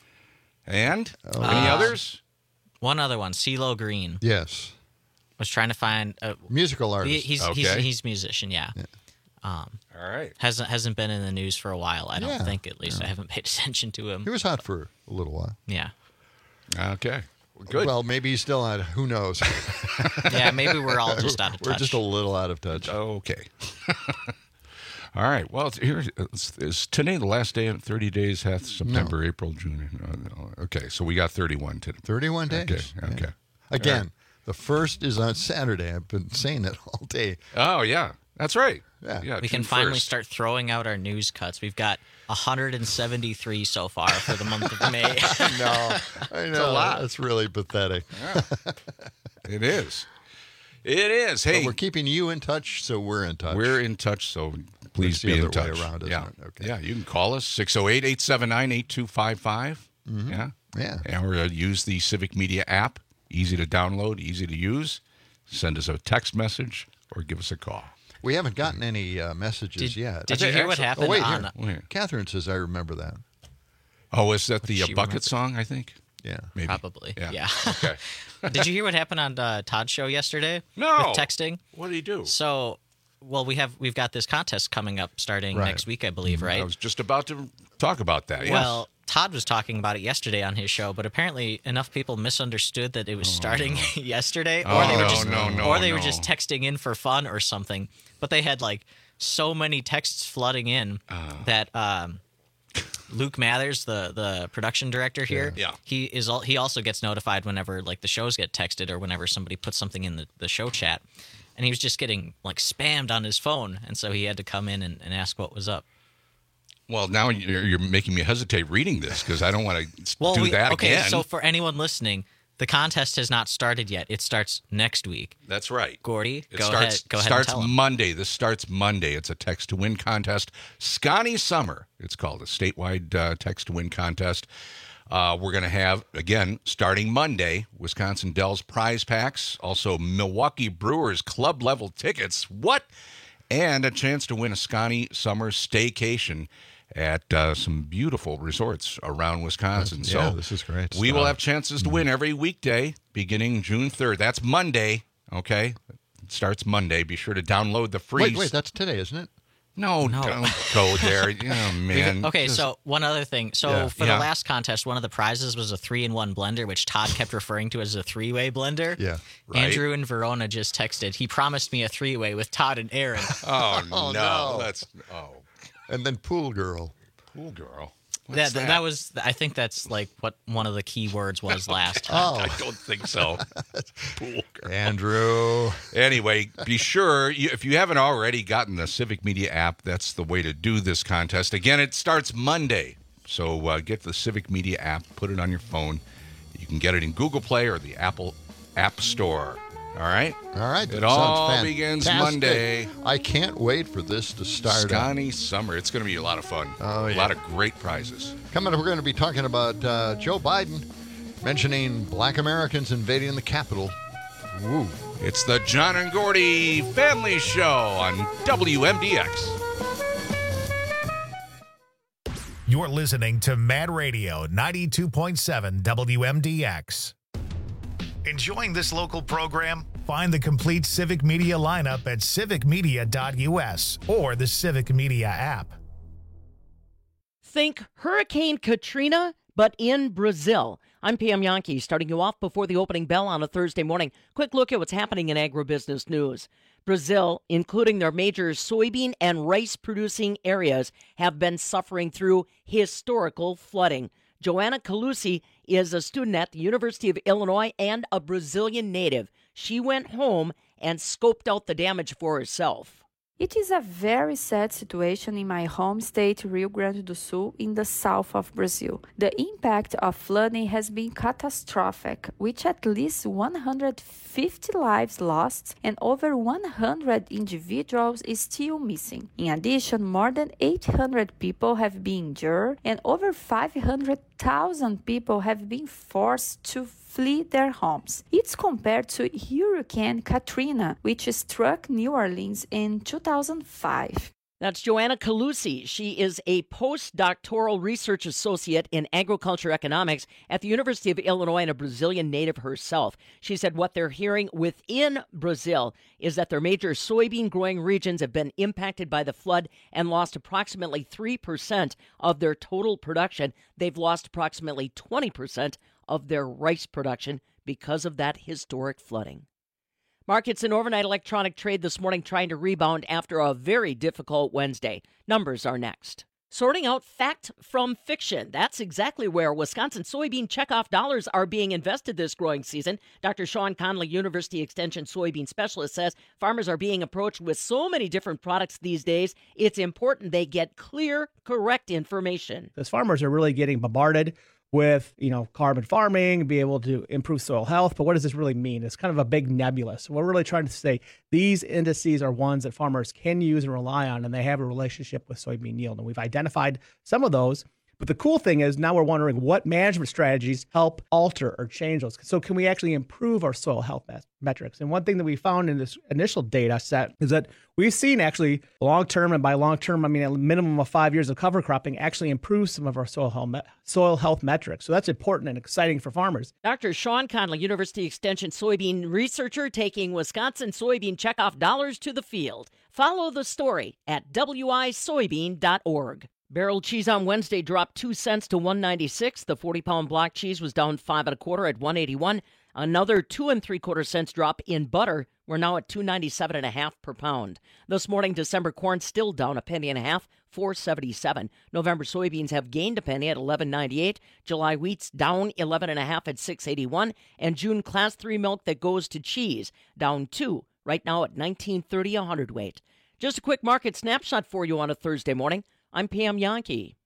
[SPEAKER 16] And
[SPEAKER 15] Oh.
[SPEAKER 16] any
[SPEAKER 17] Uh,
[SPEAKER 16] others?
[SPEAKER 17] One other one, CeeLo Green.
[SPEAKER 15] Yes,
[SPEAKER 17] Was trying to find a
[SPEAKER 15] musical
[SPEAKER 17] He,
[SPEAKER 15] artist.
[SPEAKER 17] he's,
[SPEAKER 16] Okay.
[SPEAKER 17] he's he's a musician, yeah. Um,
[SPEAKER 16] All right.
[SPEAKER 17] hasn't hasn't been in the news for a while. I don't
[SPEAKER 15] Yeah.
[SPEAKER 17] think, at least. I haven't paid attention to him.
[SPEAKER 15] He was hot for a little while.
[SPEAKER 17] Yeah,
[SPEAKER 16] Okay. Well, good.
[SPEAKER 15] Well, maybe he's still on. Who knows?
[SPEAKER 17] yeah. Maybe we're all just out of touch.
[SPEAKER 15] We're just a little out of touch.
[SPEAKER 16] Okay. All right. Well, it's, here it's, it's today. The last day of thirty days hath September, April, June. No, no. Okay, so we got thirty-one today.
[SPEAKER 15] Thirty-one days.
[SPEAKER 16] Okay.
[SPEAKER 15] Yeah.
[SPEAKER 16] Okay.
[SPEAKER 15] Again,
[SPEAKER 16] All
[SPEAKER 15] the first is on Saturday. I've been saying it all day.
[SPEAKER 16] Oh yeah, that's right.
[SPEAKER 15] Yeah.
[SPEAKER 16] Yeah.
[SPEAKER 17] we can
[SPEAKER 16] June
[SPEAKER 17] finally
[SPEAKER 16] first.
[SPEAKER 17] start throwing out our news cuts. We've got one hundred seventy-three so far for the month of May.
[SPEAKER 15] No, I know.
[SPEAKER 16] a lot.
[SPEAKER 15] That's really pathetic.
[SPEAKER 16] Yeah. It is. It is. Hey,
[SPEAKER 15] But we're keeping you in touch, so we're in touch.
[SPEAKER 16] We're in touch, so please
[SPEAKER 15] It's the
[SPEAKER 16] be in
[SPEAKER 15] other
[SPEAKER 16] touch.
[SPEAKER 15] way around, isn't
[SPEAKER 16] yeah.
[SPEAKER 15] it? Okay.
[SPEAKER 16] Yeah, you can call us, six oh eight, eight seven nine, eight two five five.
[SPEAKER 15] Mhm.
[SPEAKER 16] Yeah.
[SPEAKER 15] Yeah.
[SPEAKER 16] And or uh, use the Civic Media app. Easy to download, easy to use. Send us a text message or give us a call.
[SPEAKER 15] We haven't gotten any uh, messages
[SPEAKER 17] Did-
[SPEAKER 15] yet.
[SPEAKER 17] did you hear what happened
[SPEAKER 15] Oh, wait,
[SPEAKER 17] on-
[SPEAKER 15] here.
[SPEAKER 16] Wait.
[SPEAKER 15] Catherine says, I remember that.
[SPEAKER 16] Oh, is that the uh,
[SPEAKER 17] she
[SPEAKER 16] bucket
[SPEAKER 17] remember?
[SPEAKER 16] song, I think?
[SPEAKER 15] Yeah.
[SPEAKER 16] Maybe.
[SPEAKER 17] Probably.
[SPEAKER 16] Yeah.
[SPEAKER 17] Yeah.
[SPEAKER 16] Okay.
[SPEAKER 17] Did you hear what happened on uh, Todd's show yesterday?
[SPEAKER 16] No.
[SPEAKER 17] With texting.
[SPEAKER 16] What did he do?
[SPEAKER 17] So, well, we have we've got this contest coming up starting
[SPEAKER 15] Right.
[SPEAKER 17] next week, I believe, right?
[SPEAKER 16] I was just about to talk about that. Yes.
[SPEAKER 17] Well, Todd was talking about it yesterday on his show, but apparently enough people misunderstood that it was starting yesterday, or
[SPEAKER 16] Oh,
[SPEAKER 17] they were
[SPEAKER 16] no,
[SPEAKER 17] just,
[SPEAKER 16] no, no,
[SPEAKER 17] or they were
[SPEAKER 16] no.
[SPEAKER 17] just texting in for fun or something. But they had like so many texts flooding in
[SPEAKER 16] Oh.
[SPEAKER 17] that um, Luke Mathers, the the production director here,
[SPEAKER 16] Yeah.
[SPEAKER 17] he is al- he also gets notified whenever like the shows get texted or whenever somebody puts something in the, the show chat, and he was just getting like spammed on his phone, and so he had to come in and, and ask what was up.
[SPEAKER 16] Well, now you're, you're making me hesitate reading this because I don't want to
[SPEAKER 17] Well,
[SPEAKER 16] do
[SPEAKER 17] we,
[SPEAKER 16] that
[SPEAKER 17] okay,
[SPEAKER 16] again.
[SPEAKER 17] so for anyone listening, the contest has not started yet. It starts next week.
[SPEAKER 16] That's right.
[SPEAKER 17] Gordy,
[SPEAKER 16] It
[SPEAKER 17] go
[SPEAKER 16] starts,
[SPEAKER 17] ahead. Go ahead
[SPEAKER 16] starts
[SPEAKER 17] and tell 'em.
[SPEAKER 16] Monday. This starts Monday. It's a text to win contest. Scotty Summer, it's called a statewide uh, text to win contest. Uh, we're going to have, again, starting Monday, Wisconsin Dells prize packs, also Milwaukee Brewers club level tickets. What? And a chance to win a Scotty Summer staycation at uh, some beautiful resorts around Wisconsin.
[SPEAKER 15] Yeah,
[SPEAKER 16] so
[SPEAKER 15] this is great
[SPEAKER 16] We will
[SPEAKER 15] stuff.
[SPEAKER 16] have chances to win every weekday beginning June third. That's Monday, okay? It starts Monday. Be sure to download the free.
[SPEAKER 15] Wait, wait, that's today, isn't it?
[SPEAKER 16] No,
[SPEAKER 17] No.
[SPEAKER 16] don't go there. Oh, man.
[SPEAKER 17] Okay,
[SPEAKER 16] Just-
[SPEAKER 17] so one other thing. So
[SPEAKER 16] Yeah.
[SPEAKER 17] for
[SPEAKER 16] Yeah.
[SPEAKER 17] the last contest, one of the prizes was a three-in-one blender, which Todd kept referring to as a three-way blender.
[SPEAKER 15] Yeah.
[SPEAKER 16] Right.
[SPEAKER 17] Andrew in Verona just texted. He promised me a three-way with Todd and Aaron.
[SPEAKER 16] Oh,
[SPEAKER 15] Oh,
[SPEAKER 16] no.
[SPEAKER 15] no.
[SPEAKER 16] That's, oh,
[SPEAKER 15] And then Pool Girl.
[SPEAKER 16] cool girl.
[SPEAKER 17] that,
[SPEAKER 16] What's
[SPEAKER 17] that? was. I think that's like what one of the key words was last time.
[SPEAKER 15] Oh,
[SPEAKER 16] I don't think so. Pool girl.
[SPEAKER 15] Andrew.
[SPEAKER 16] Anyway, be sure, you, if you haven't already gotten the Civic Media app, that's the way to do this contest. Again, it starts Monday. So uh, get the Civic Media app, put it on your phone. You can get it in Google Play or the Apple App Store. All right?
[SPEAKER 15] All right.
[SPEAKER 16] It
[SPEAKER 15] that
[SPEAKER 16] all
[SPEAKER 15] sounds
[SPEAKER 16] begins
[SPEAKER 15] fantastic.
[SPEAKER 16] Monday.
[SPEAKER 15] I can't wait for this to start. up.
[SPEAKER 16] Scotty Summer. It's going to be a lot of fun.
[SPEAKER 15] Oh,
[SPEAKER 16] A
[SPEAKER 15] yeah.
[SPEAKER 16] lot of great prizes.
[SPEAKER 15] Coming up, we're going to be talking about uh, Joe Biden mentioning black Americans invading the Capitol. Woo.
[SPEAKER 16] It's the John and Gordy Family Show on W M D X.
[SPEAKER 1] You're listening to Mad Radio ninety-two point seven W M D X. Enjoying this local program? Find the complete Civic Media lineup at civic media dot U S or the Civic Media app.
[SPEAKER 3] Think Hurricane Katrina, but in Brazil. I'm Pam Yankee, starting you off before the opening bell on a Thursday morning. Quick look at what's happening in agribusiness news. Brazil, including their major soybean and rice-producing areas, have been suffering through historical flooding. Joanna Calusi is a student at the University of Illinois and a Brazilian native. She went home and scoped out the damage for herself.
[SPEAKER 4] It is a very sad situation in my home state, Rio Grande do Sul, in the south of Brazil. The impact of flooding has been catastrophic, with at least one hundred fifty lives lost and over one hundred individuals still missing. In addition, more than eight hundred people have been injured and over five hundred thousand people have been forced to flee their homes. It's compared to Hurricane Katrina, which struck New Orleans in two thousand five.
[SPEAKER 3] That's Joanna Calusi. She is a postdoctoral research associate in agriculture economics at the University of Illinois and a Brazilian native herself. She said what they're hearing within Brazil is that their major soybean growing regions have been impacted by the flood and lost approximately three percent of their total production. They've lost approximately twenty percent of their rice production because of that historic flooding. Markets and overnight electronic trade this morning trying to rebound after a very difficult Wednesday. Numbers are next. Sorting out fact from fiction. That's exactly where Wisconsin soybean checkoff dollars are being invested this growing season. Doctor Sean Conley, University Extension soybean specialist, says farmers are being approached with so many different products these days, it's important they get clear, correct information.
[SPEAKER 23] Those farmers are really getting bombarded with, you know, carbon farming, be able to improve soil health. But what does this really mean? It's kind of a big nebula. So we're really trying to say these indices are ones that farmers can use and rely on, and they have a relationship with soybean yield. And we've identified some of those. But the cool thing is now we're wondering what management strategies help alter or change those. So can we actually improve our soil health metrics? And one thing that we found in this initial data set is that we've seen actually long-term, and by long-term, I mean a minimum of five years of cover cropping, actually improve some of our soil health, soil health metrics. So that's important and exciting for farmers.
[SPEAKER 3] Doctor Sean Conley, University Extension soybean researcher, taking Wisconsin soybean checkoff dollars to the field. Follow the story at w i soybean dot org. Barrel cheese on Wednesday dropped two cents to one ninety-six. The forty-pound block cheese was down five and a quarter at one eighty-one. Another two and three quarter cents drop in butter. We're now at two ninety-seven and a half per pound. This morning, December corn still down a penny and a half, four seventy-seven. November soybeans have gained a penny at eleven ninety-eight. July wheat's down eleven and a half at six eighty-one, and June class three milk that goes to cheese down two, right now at nineteen thirty a hundredweight. Just a quick market snapshot for you on a Thursday morning. I'm Pam Yankee.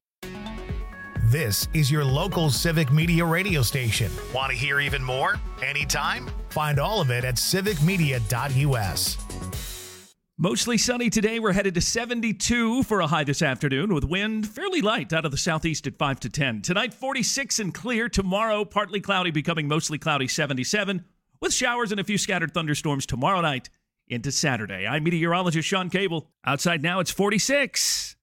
[SPEAKER 1] This is your local Civic Media radio station. Want to hear even more? Anytime? Find all of it at civic media dot u s.
[SPEAKER 12] Mostly sunny today. We're headed to seventy-two for a high this afternoon with wind fairly light out of the southeast at five to ten. Tonight, forty-six and clear. Tomorrow, partly cloudy, becoming mostly cloudy, seventy-seven, with showers and a few scattered thunderstorms tomorrow night into Saturday. I'm meteorologist Sean Cable. Outside now, it's forty-six.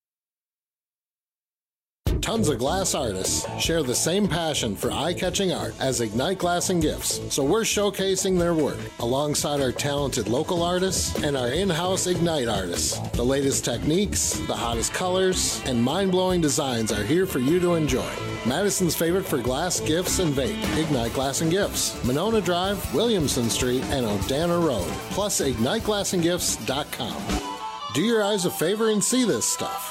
[SPEAKER 24] Tons of glass artists share the same passion for eye-catching art as Ignite Glass and Gifts, so we're showcasing their work alongside our talented local artists and our in-house Ignite artists. The latest techniques, the hottest colors, and mind-blowing designs are here for you to enjoy. Madison's favorite for glass, gifts, and vape, Ignite Glass and Gifts, Monona Drive, Williamson Street, and Odana Road, plus ignite glass and gifts dot com. Do your eyes a favor and see this stuff.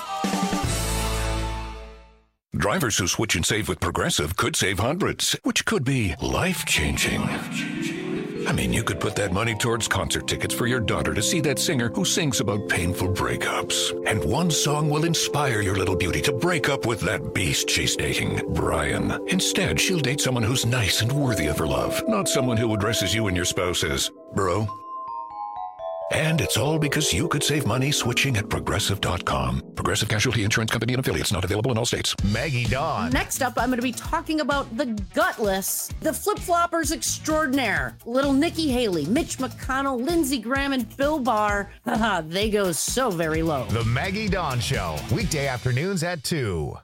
[SPEAKER 25] Drivers who switch and save with Progressive could save hundreds, which could be life-changing. I mean, you could put that money towards concert tickets for your daughter to see that singer who sings about painful breakups. And one song will inspire your little beauty to break up with that beast she's dating, Brian. Instead, she'll date someone who's nice and worthy of her love, not someone who addresses you and your spouse as bro. And it's all because you could save money switching at progressive dot com. Progressive Casualty Insurance Company and affiliates, not available in all states.
[SPEAKER 1] Maggie Dawn.
[SPEAKER 26] Next up, I'm going to be talking about the gutless, the flip-floppers extraordinaire. Little Nikki Haley, Mitch McConnell, Lindsey Graham, and Bill Barr. Haha, they go so very low.
[SPEAKER 1] The Maggie Dawn Show, weekday afternoons at two.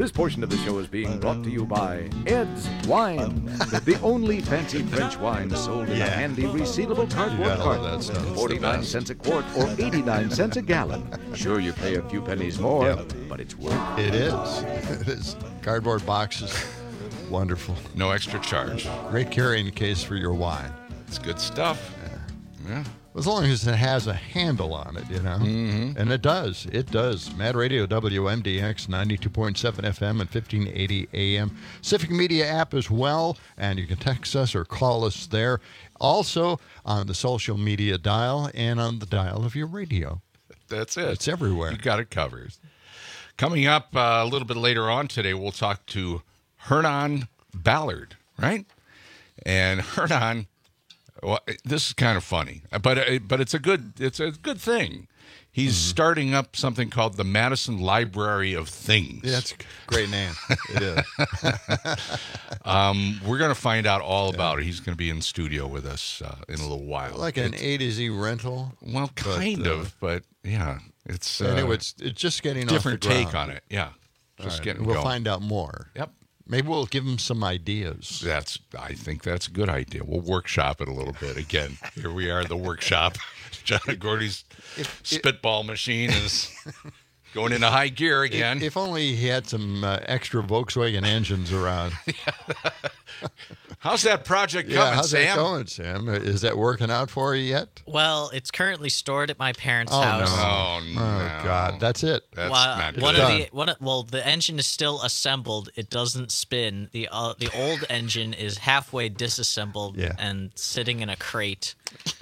[SPEAKER 2] This portion of the show is being brought to you by Ed's Wine, the only fancy French wine sold in
[SPEAKER 15] Yeah.
[SPEAKER 2] a handy resealable cardboard
[SPEAKER 15] gotta love
[SPEAKER 2] carton.
[SPEAKER 15] that stuff. It's the
[SPEAKER 2] forty-nine
[SPEAKER 15] best.
[SPEAKER 2] cents a quart or eighty-nine cents a gallon. Sure, you pay a few pennies more, but it's worth
[SPEAKER 15] It is. It is. Cardboard boxes. Wonderful.
[SPEAKER 16] No extra charge.
[SPEAKER 15] Great carrying case for your wine.
[SPEAKER 16] It's good stuff. Yeah.
[SPEAKER 15] As long as it has a handle on it, you know. Mm-hmm. And it does. It does. Mad Radio, W M D X, ninety-two point seven F M and fifteen eighty A M. Civic Media app as well, and you can text us or call us there. Also on the social media dial and on the dial of your radio.
[SPEAKER 16] That's it.
[SPEAKER 15] It's everywhere.
[SPEAKER 16] You got it covered. Coming up uh, a little bit later on today, we'll talk to Hernan Ballard, right? And Hernan, well, this is kind of funny, but uh, but it's a good it's a good thing. He's mm-hmm. starting up something called the Madison Library of Things.
[SPEAKER 15] Yeah, that's a great name. It is.
[SPEAKER 16] um, we're going to find out all about yeah. it. He's going to be in the studio with us uh, in a little while.
[SPEAKER 15] Like an
[SPEAKER 16] it's,
[SPEAKER 15] A to Z rental.
[SPEAKER 16] Well, kind
[SPEAKER 15] but, uh,
[SPEAKER 16] of, but yeah, it's
[SPEAKER 15] uh,
[SPEAKER 16] uh,
[SPEAKER 15] it's it's just getting
[SPEAKER 16] different
[SPEAKER 15] off the
[SPEAKER 16] take
[SPEAKER 15] ground.
[SPEAKER 16] on it. Yeah, just
[SPEAKER 15] right.
[SPEAKER 16] getting.
[SPEAKER 15] We'll
[SPEAKER 16] going.
[SPEAKER 15] find out more.
[SPEAKER 16] Yep.
[SPEAKER 15] Maybe we'll give him some ideas.
[SPEAKER 16] That's. I think that's a good idea. We'll workshop it a little bit. Again, here we are, the workshop. John Gordy's if, spitball machine is going into high gear again.
[SPEAKER 15] If, if only he had some uh, extra Volkswagen engines around.
[SPEAKER 16] How's that project
[SPEAKER 15] yeah,
[SPEAKER 16] coming,
[SPEAKER 15] how's
[SPEAKER 16] Sam?
[SPEAKER 15] that going, Sam? Is that working out for you yet?
[SPEAKER 17] Well, it's currently stored at my parents'
[SPEAKER 15] oh,
[SPEAKER 17] house.
[SPEAKER 15] No.
[SPEAKER 16] Oh, no.
[SPEAKER 15] Oh, God. That's it.
[SPEAKER 16] That's
[SPEAKER 17] well,
[SPEAKER 16] not
[SPEAKER 17] one
[SPEAKER 16] good.
[SPEAKER 17] of the one of, well, the engine is still assembled. It doesn't spin. The uh, the old engine is halfway disassembled
[SPEAKER 15] yeah.
[SPEAKER 17] and sitting in a crate.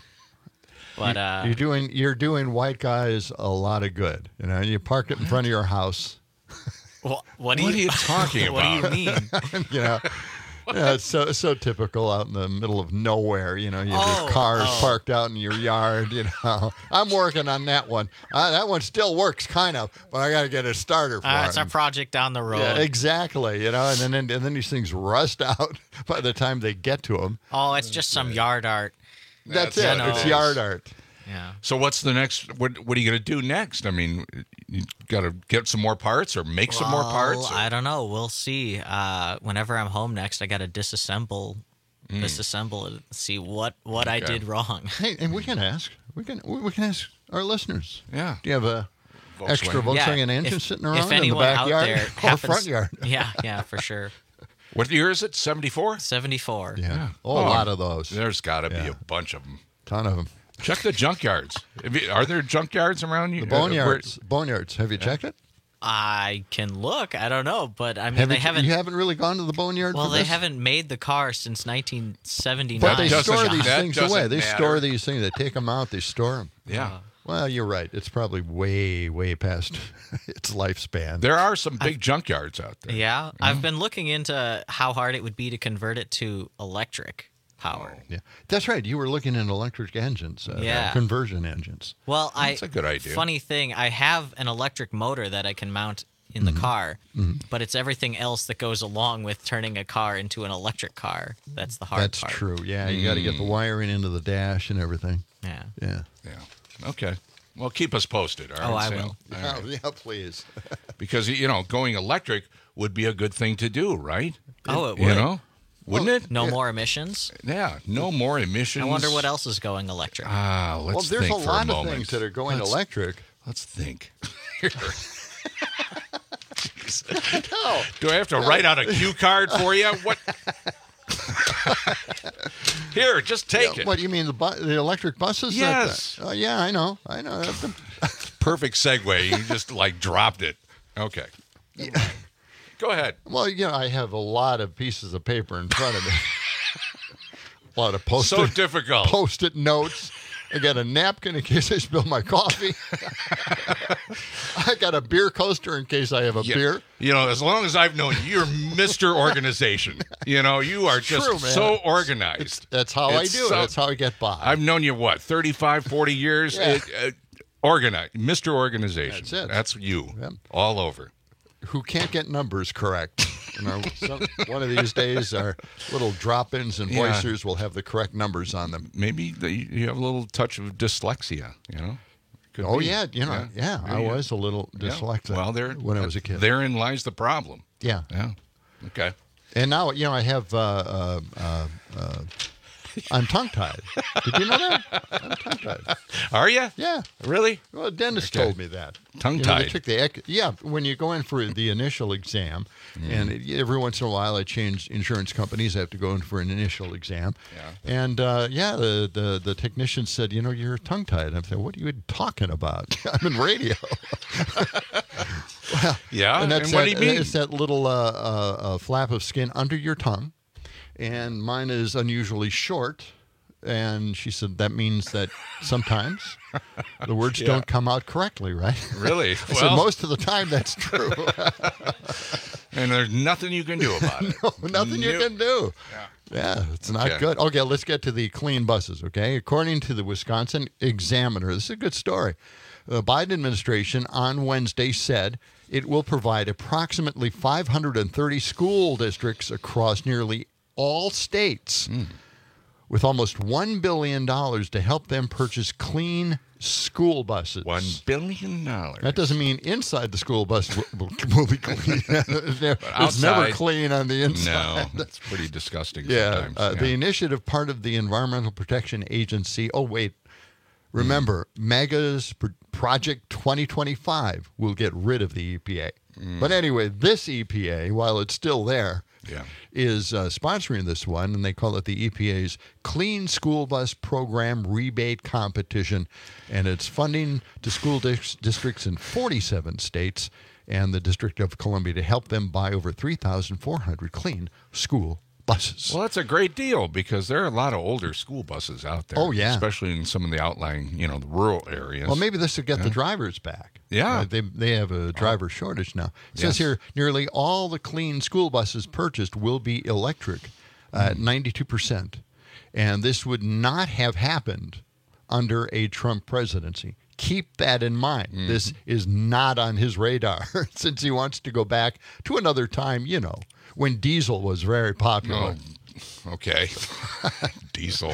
[SPEAKER 17] But uh,
[SPEAKER 15] you're doing you're doing white guys a lot of good. You know, you park it in front of your house.
[SPEAKER 17] Well, what,
[SPEAKER 16] what
[SPEAKER 17] are you,
[SPEAKER 16] you talking about?
[SPEAKER 17] What do you mean?
[SPEAKER 15] you know, yeah, it's so so typical out in the middle of nowhere. You know, you have
[SPEAKER 17] oh,
[SPEAKER 15] your cars
[SPEAKER 17] oh.
[SPEAKER 15] parked out in your yard. You know, I'm working on that one. Uh, that one still works, kind of, but I got to get a starter for
[SPEAKER 17] Uh,
[SPEAKER 15] it.
[SPEAKER 17] it's a project down the road.
[SPEAKER 15] Yeah, exactly. You know, and then and then these things rust out by the time they get to them.
[SPEAKER 17] Oh, it's just some yard art.
[SPEAKER 15] That's,
[SPEAKER 16] That's
[SPEAKER 15] it.
[SPEAKER 16] it.
[SPEAKER 15] It's
[SPEAKER 16] It
[SPEAKER 15] yard
[SPEAKER 16] is.
[SPEAKER 15] art.
[SPEAKER 17] Yeah.
[SPEAKER 16] So what's the next? What What are you going to do next? I mean, you got to get some more parts or make some more parts.
[SPEAKER 17] Well,
[SPEAKER 16] or-
[SPEAKER 17] I don't know. We'll see. Uh, whenever I'm home next, I got to disassemble,
[SPEAKER 16] Mm.
[SPEAKER 17] disassemble it, see what what I
[SPEAKER 16] Okay.
[SPEAKER 17] did wrong.
[SPEAKER 15] Hey, and we can ask. We can we can ask our listeners.
[SPEAKER 16] Yeah.
[SPEAKER 15] Do you have a
[SPEAKER 16] Volkswagen.
[SPEAKER 15] extra Volkswagen
[SPEAKER 17] Yeah,
[SPEAKER 15] engine
[SPEAKER 17] if-
[SPEAKER 15] sitting around
[SPEAKER 17] if
[SPEAKER 15] in the
[SPEAKER 17] anyone out
[SPEAKER 15] backyard
[SPEAKER 17] there
[SPEAKER 15] or
[SPEAKER 17] happens-
[SPEAKER 15] front yard?
[SPEAKER 17] Yeah, yeah, for sure.
[SPEAKER 16] What year is it? seventy-four?
[SPEAKER 17] seventy-four.
[SPEAKER 15] Yeah.
[SPEAKER 16] Yeah.
[SPEAKER 15] Oh, a lot of those.
[SPEAKER 16] There's got to
[SPEAKER 15] Yeah.
[SPEAKER 16] be a bunch of them.
[SPEAKER 15] Ton of them.
[SPEAKER 16] Check the junkyards. Have you- Are there junkyards around you?
[SPEAKER 15] The
[SPEAKER 16] Uh, where-
[SPEAKER 15] boneyards. Boneyards. Have you checked it?
[SPEAKER 17] I can look. I don't know, but I mean,
[SPEAKER 15] Have
[SPEAKER 17] they
[SPEAKER 15] you,
[SPEAKER 17] haven't.
[SPEAKER 15] you haven't really gone to the boneyard
[SPEAKER 17] well,
[SPEAKER 15] for
[SPEAKER 17] they
[SPEAKER 15] this?
[SPEAKER 17] haven't made the car since nineteen seventy-nine.
[SPEAKER 15] But they
[SPEAKER 16] That
[SPEAKER 15] store
[SPEAKER 16] doesn't-
[SPEAKER 15] these
[SPEAKER 16] that
[SPEAKER 15] things
[SPEAKER 16] doesn't
[SPEAKER 15] away. They
[SPEAKER 16] matter.
[SPEAKER 15] store these things. They take them out. They store them.
[SPEAKER 16] Yeah.
[SPEAKER 15] Well, you're right. It's probably way, way past its lifespan.
[SPEAKER 16] There are some big junkyards out there.
[SPEAKER 17] Yeah, I've been looking into how hard it would be to convert it to electric power.
[SPEAKER 15] Yeah, that's right. You were looking at electric engines, uh,
[SPEAKER 17] Yeah.
[SPEAKER 15] conversion engines.
[SPEAKER 17] Well, I
[SPEAKER 16] That's a good idea.
[SPEAKER 17] Funny thing, I have an electric motor that I can mount in the car,
[SPEAKER 15] Mhm.
[SPEAKER 17] but it's everything else that goes along with turning a car into an electric car. That's the hard
[SPEAKER 15] That's
[SPEAKER 17] part.
[SPEAKER 15] true. Yeah, you got to get the wiring into the dash and everything.
[SPEAKER 17] Yeah.
[SPEAKER 15] Yeah.
[SPEAKER 16] Yeah. Okay. Well, keep us posted. All right,
[SPEAKER 17] Oh, I
[SPEAKER 16] Sam?
[SPEAKER 17] will.
[SPEAKER 16] All
[SPEAKER 15] Yeah,
[SPEAKER 16] right.
[SPEAKER 15] yeah, please.
[SPEAKER 16] Because, you know, going electric would be a good thing to do, right?
[SPEAKER 17] Oh, it
[SPEAKER 16] You
[SPEAKER 17] would.
[SPEAKER 16] know? Wouldn't it?
[SPEAKER 17] No more emissions.
[SPEAKER 16] Yeah, no more emissions.
[SPEAKER 17] I wonder what else is going electric.
[SPEAKER 16] Ah, let's
[SPEAKER 15] well, there's
[SPEAKER 16] think
[SPEAKER 15] a
[SPEAKER 16] for
[SPEAKER 15] lot
[SPEAKER 16] a
[SPEAKER 15] of
[SPEAKER 16] moment.
[SPEAKER 15] things that are going
[SPEAKER 16] Let's-
[SPEAKER 15] electric.
[SPEAKER 16] Let's think.
[SPEAKER 15] No.
[SPEAKER 16] Do I have to write out a cue card for you? What? Here, just take
[SPEAKER 15] Yeah,
[SPEAKER 16] it.
[SPEAKER 15] What, you mean the bu- the electric buses? that-
[SPEAKER 16] Yes.
[SPEAKER 15] Oh, yeah, I know. I know. That's the-
[SPEAKER 16] Perfect segue. You just like dropped it. Okay. Go ahead.
[SPEAKER 15] well, you know, I have a lot of pieces of paper in front of me. A lot of post-it,
[SPEAKER 16] So difficult.
[SPEAKER 15] post-it notes. I got a napkin in case I spill my coffee. I got a beer coaster in case I have a
[SPEAKER 16] Yeah.
[SPEAKER 15] beer.
[SPEAKER 16] You know, as long as I've known you, you're Mister Organization. You know, you are just
[SPEAKER 15] True, man.
[SPEAKER 16] so organized.
[SPEAKER 15] That's how
[SPEAKER 16] It's
[SPEAKER 15] I do
[SPEAKER 16] so-
[SPEAKER 15] it. That's how I get by.
[SPEAKER 16] I've known you, what, thirty-five, forty years?
[SPEAKER 15] Yeah.
[SPEAKER 16] It, uh, organized. Mister Organization.
[SPEAKER 15] That's it.
[SPEAKER 16] That's you.
[SPEAKER 15] Yep.
[SPEAKER 16] All over.
[SPEAKER 15] Who can't get numbers correct. You know, some, one of these days, our little drop-ins and
[SPEAKER 16] Yeah.
[SPEAKER 15] voicers will have the correct numbers on them.
[SPEAKER 16] Maybe the, you have a little touch of dyslexia, you know? Could
[SPEAKER 15] Oh,
[SPEAKER 16] be.
[SPEAKER 15] yeah. You know, yeah, I
[SPEAKER 16] yeah.
[SPEAKER 15] was a little
[SPEAKER 16] Yeah.
[SPEAKER 15] dyslexic
[SPEAKER 16] Well, there,
[SPEAKER 15] when I was a kid.
[SPEAKER 16] Therein lies the problem.
[SPEAKER 15] Yeah.
[SPEAKER 16] Yeah. Okay.
[SPEAKER 15] And now, you know, I have, uh, uh, uh, uh, I'm tongue-tied. Did you know that? I'm tongue-tied.
[SPEAKER 16] Are you?
[SPEAKER 15] Yeah.
[SPEAKER 16] Really?
[SPEAKER 15] Well, a dentist
[SPEAKER 16] Okay.
[SPEAKER 15] told me that.
[SPEAKER 16] Tongue-tied?
[SPEAKER 15] You know, they took the ec- yeah, when you go in for the initial exam,
[SPEAKER 16] Mm.
[SPEAKER 15] and it, every once in a while I change insurance companies. I have to go in for an initial exam.
[SPEAKER 16] Yeah.
[SPEAKER 15] And, uh, yeah, the, the, the technician said, you know, you're tongue-tied. I'm saying, what are you talking about? I'm in radio. Well,
[SPEAKER 16] Yeah?
[SPEAKER 15] And, that's
[SPEAKER 16] And what
[SPEAKER 15] that,
[SPEAKER 16] do you mean?
[SPEAKER 15] It's that little uh, uh, uh, flap of skin under your tongue. And mine is unusually short. And she said that means that sometimes the words
[SPEAKER 16] Yeah.
[SPEAKER 15] don't come out correctly, right?
[SPEAKER 16] Really?
[SPEAKER 15] I said
[SPEAKER 16] Well-
[SPEAKER 15] most of the time that's true.
[SPEAKER 16] And there's nothing you can do about it.
[SPEAKER 15] No, nothing you
[SPEAKER 16] Nope.
[SPEAKER 15] can do.
[SPEAKER 16] Yeah.
[SPEAKER 15] Yeah, it's not
[SPEAKER 16] Okay.
[SPEAKER 15] good. Okay, let's get to the clean buses, okay? According to the Wisconsin Examiner, this is a good story. The Biden administration on Wednesday said it will provide approximately five hundred thirty school districts across nearly all states with almost one billion dollars to help them purchase clean school buses.
[SPEAKER 16] One billion dollars.
[SPEAKER 15] That doesn't mean inside the school bus will, will, will be clean. it's never
[SPEAKER 16] outside-
[SPEAKER 15] clean on the inside.
[SPEAKER 16] No, that's pretty disgusting
[SPEAKER 15] Yeah,
[SPEAKER 16] sometimes.
[SPEAKER 15] uh,
[SPEAKER 16] yeah.
[SPEAKER 15] the initiative, part of the Environmental Protection Agency. Oh, wait. Remember, MEGA's Pro- Project twenty twenty-five will get rid of the E P A.
[SPEAKER 16] Mm.
[SPEAKER 15] But anyway, this E P A, while it's still there,
[SPEAKER 16] Yeah.
[SPEAKER 15] is uh, sponsoring this one, and they call it the E P A's Clean School Bus Program Rebate Competition, and it's funding to school dis- districts in forty-seven states and the District of Columbia to help them buy over three thousand four hundred clean school buses.
[SPEAKER 16] Well, that's a great deal because there are a lot of older school buses out there.
[SPEAKER 15] Oh, yeah.
[SPEAKER 16] Especially in some of the outlying, you know, the rural areas.
[SPEAKER 15] Well, maybe this will get the
[SPEAKER 16] Yeah.
[SPEAKER 15] drivers back.
[SPEAKER 16] Yeah.
[SPEAKER 15] Uh, they they have a driver shortage now. It says
[SPEAKER 16] Yes.
[SPEAKER 15] here nearly all the clean school buses purchased will be electric at ninety-two percent. And this would not have happened under a Trump presidency. Keep that in mind. This is not on his radar since he wants to go back to another time, you know, when diesel was very popular.
[SPEAKER 16] Oh, okay. Diesel.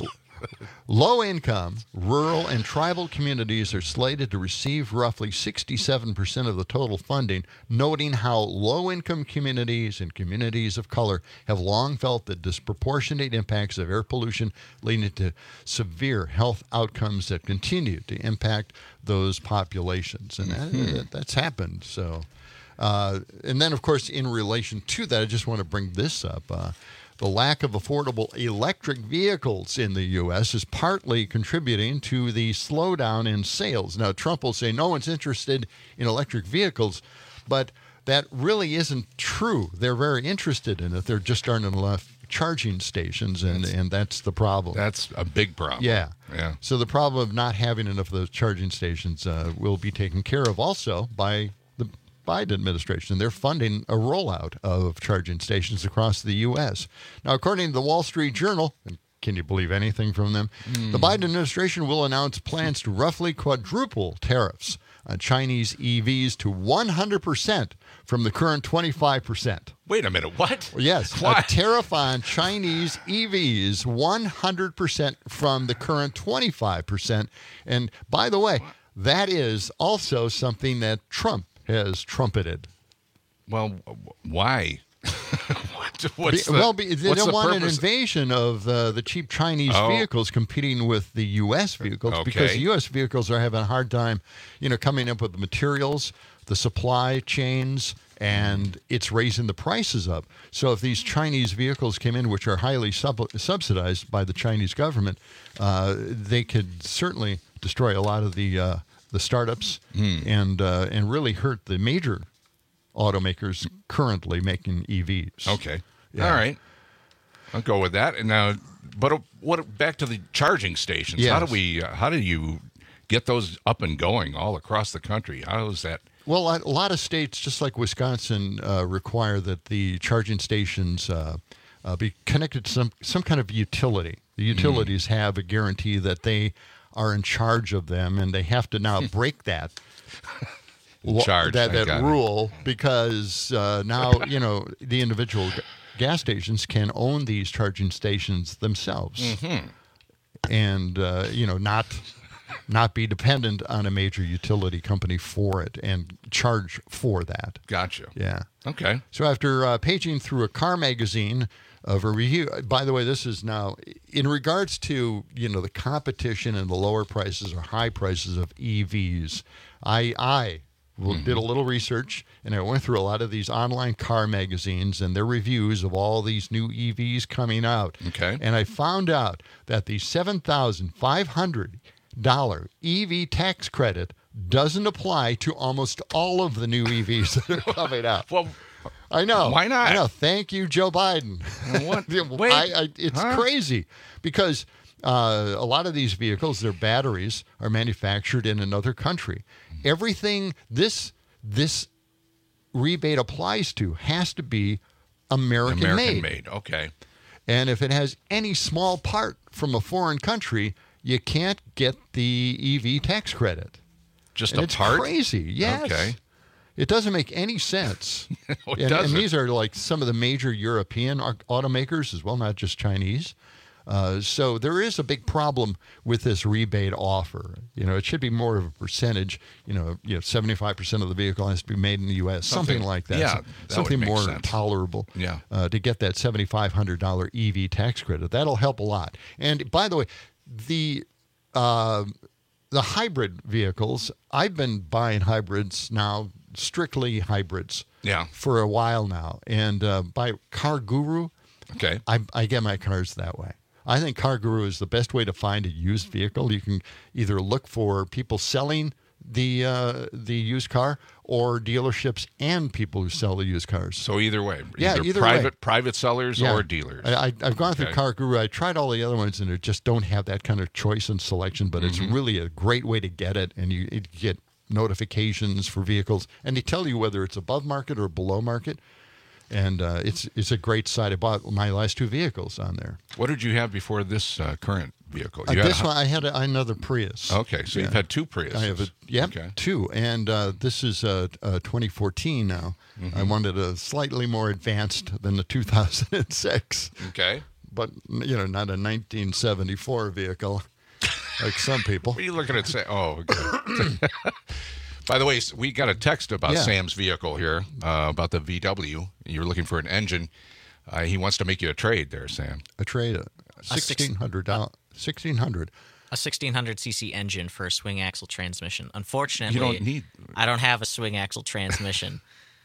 [SPEAKER 15] Low income, rural, and tribal communities are slated to receive roughly sixty-seven percent of the total funding, noting how low income communities and communities of color have long felt the disproportionate impacts of air pollution, leading to severe health outcomes that continue to impact those populations. And that,
[SPEAKER 16] Mhm.
[SPEAKER 15] that- that's happened. So, uh, and then, of course, in relation to that, I just want to bring this up. Uh, The lack of affordable electric vehicles in the U S is partly contributing to the slowdown in sales. Now, Trump will say no one's interested in electric vehicles, but that really isn't true. They're very interested in it. There just aren't enough charging stations, and, and that's the problem.
[SPEAKER 16] That's a big problem.
[SPEAKER 15] Yeah.
[SPEAKER 16] Yeah.
[SPEAKER 15] So the problem of not having enough of those charging stations uh, will be taken care of also by the Biden administration. They're funding a rollout of charging stations across the U S. Now, according to the Wall Street Journal, and can you believe anything from them?
[SPEAKER 16] Mm.
[SPEAKER 15] The Biden administration will announce plans to roughly quadruple tariffs on Chinese E Vs to one hundred percent from the current twenty-five percent.
[SPEAKER 16] Wait a minute. What?
[SPEAKER 15] Yes.
[SPEAKER 16] What?
[SPEAKER 15] A tariff on Chinese E Vs, one hundred percent from the current twenty-five percent. And by the way, that is also something that Trump has trumpeted.
[SPEAKER 16] Well, why? what, what's
[SPEAKER 15] Be-
[SPEAKER 16] the,
[SPEAKER 15] well, be, they
[SPEAKER 16] what's
[SPEAKER 15] don't
[SPEAKER 16] the
[SPEAKER 15] want an
[SPEAKER 16] purpose?
[SPEAKER 15] invasion of uh, the cheap Chinese
[SPEAKER 16] Oh.
[SPEAKER 15] vehicles competing with the U S vehicles because
[SPEAKER 16] Okay.
[SPEAKER 15] the U S vehicles are having a hard time, you know, coming up with the materials, the supply chains, and it's raising the prices up. So if these Chinese vehicles came in, which are highly sub- subsidized by the Chinese government, uh, they could certainly destroy a lot of the uh, the startups
[SPEAKER 16] Hmm.
[SPEAKER 15] and uh, and really hurt the major automakers currently making E Vs.
[SPEAKER 16] Okay.
[SPEAKER 15] Yeah.
[SPEAKER 16] All right. I'll go with that. And now, but uh, what? Back to the charging stations. How
[SPEAKER 15] Yes.
[SPEAKER 16] do we? Uh, how do you get those up and going all across the country? How is that?
[SPEAKER 15] Well, a a lot of states, just like Wisconsin, uh, require that the charging stations uh, uh, be connected to some, some kind of utility. The utilities have a guarantee that they are in charge of them, and they have to now break that.
[SPEAKER 16] In charge,
[SPEAKER 15] that,
[SPEAKER 16] I
[SPEAKER 15] that
[SPEAKER 16] got it.
[SPEAKER 15] rule because uh, now, you know, the individual g- gas stations can own these charging stations themselves.
[SPEAKER 16] Mhm.
[SPEAKER 15] And, uh, you know, not
[SPEAKER 5] not be dependent on a major utility company for it and charge for that.
[SPEAKER 16] Gotcha.
[SPEAKER 5] Yeah.
[SPEAKER 16] Okay.
[SPEAKER 5] So after uh, paging through a car magazine of a review, by the way, this is now in regards to, you know, the competition and the lower prices or high prices of E Vs. I I mm-hmm. did a little research, and I went through a lot of these online car magazines and their reviews of all these new E Vs coming out.
[SPEAKER 16] Okay.
[SPEAKER 5] And I found out that the seven thousand five hundred dollars E V tax credit doesn't apply to almost all of the new E Vs that are coming out.
[SPEAKER 16] Well,
[SPEAKER 5] I know.
[SPEAKER 16] Why not?
[SPEAKER 5] I know. Thank you, Joe Biden.
[SPEAKER 16] What? Wait.
[SPEAKER 5] I, I, it's
[SPEAKER 16] Huh?
[SPEAKER 5] crazy because uh, a lot of these vehicles, their batteries are manufactured in another country. Everything this this rebate applies to has to be American,
[SPEAKER 16] American
[SPEAKER 5] made.
[SPEAKER 16] made. Okay.
[SPEAKER 5] And if it has any small part from a foreign country, you can't get the E V tax credit.
[SPEAKER 16] Just
[SPEAKER 5] and
[SPEAKER 16] a
[SPEAKER 5] it's
[SPEAKER 16] part?
[SPEAKER 5] crazy. Yes.
[SPEAKER 16] Okay.
[SPEAKER 5] It doesn't make any sense.
[SPEAKER 16] No, it
[SPEAKER 5] and, and
[SPEAKER 16] doesn't.
[SPEAKER 5] these are like some of the major European au- automakers as well, not just Chinese. Uh, so there is a big problem with this rebate offer. You know, it should be more of a percentage. You know, you know, seventy-five percent of the vehicle has to be made in the U S, something,
[SPEAKER 16] Something-
[SPEAKER 5] like that.
[SPEAKER 16] yeah,
[SPEAKER 5] So-
[SPEAKER 16] that
[SPEAKER 5] something
[SPEAKER 16] would make
[SPEAKER 5] more
[SPEAKER 16] sense.
[SPEAKER 5] tolerable.
[SPEAKER 16] Yeah.
[SPEAKER 5] Uh, to get that seventy-five hundred dollars E V tax credit, that'll help a lot. And by the way, the uh, the hybrid vehicles, I've been buying hybrids now, strictly hybrids.
[SPEAKER 16] Yeah.
[SPEAKER 5] For a while now, and uh, by Car Guru.
[SPEAKER 16] Okay.
[SPEAKER 5] I, I get my cars that way. I think Car Guru is the best way to find a used vehicle. You can either look for people selling the uh, the used car or dealerships and people who sell the used cars.
[SPEAKER 16] So either way,
[SPEAKER 5] Yeah,
[SPEAKER 16] either,
[SPEAKER 5] either
[SPEAKER 16] private
[SPEAKER 5] way.
[SPEAKER 16] private sellers
[SPEAKER 5] Yeah.
[SPEAKER 16] or dealers.
[SPEAKER 5] I, I, I've gone through
[SPEAKER 16] Okay.
[SPEAKER 5] Car Guru. I tried all the other ones, and they just don't have that kind of choice and selection. But it's
[SPEAKER 16] Mhm.
[SPEAKER 5] really a great way to get it, and you, you get notifications for vehicles, and they tell you whether it's above market or below market. And uh, it's it's a great site. I bought my last two vehicles on there.
[SPEAKER 16] What did you have before this uh, current vehicle?
[SPEAKER 5] Uh,
[SPEAKER 16] You had
[SPEAKER 5] this
[SPEAKER 16] a-
[SPEAKER 5] one, I had a, another Prius.
[SPEAKER 16] Okay, so you've had two Priuses.
[SPEAKER 5] I have a, yep,
[SPEAKER 16] Okay.
[SPEAKER 5] two. And uh, this is uh, uh, twenty fourteen now.
[SPEAKER 16] Mm-hmm.
[SPEAKER 5] I wanted a slightly more advanced than the two thousand six.
[SPEAKER 16] Okay.
[SPEAKER 5] But, you know, not a nineteen seventy-four vehicle like some people.
[SPEAKER 16] What are you looking at? Say, oh, okay. By the way, we got a text about
[SPEAKER 5] Yeah.
[SPEAKER 16] Sam's vehicle here, uh, about the V W. You're looking for an engine. Uh, he wants to make you a trade there, Sam.
[SPEAKER 5] A trade, uh,
[SPEAKER 17] six-
[SPEAKER 5] sixteen hundred dollars. sixteen hundred
[SPEAKER 17] A sixteen hundred c c engine for a swing axle transmission. Unfortunately,
[SPEAKER 16] You don't need-
[SPEAKER 17] I don't have a swing axle transmission.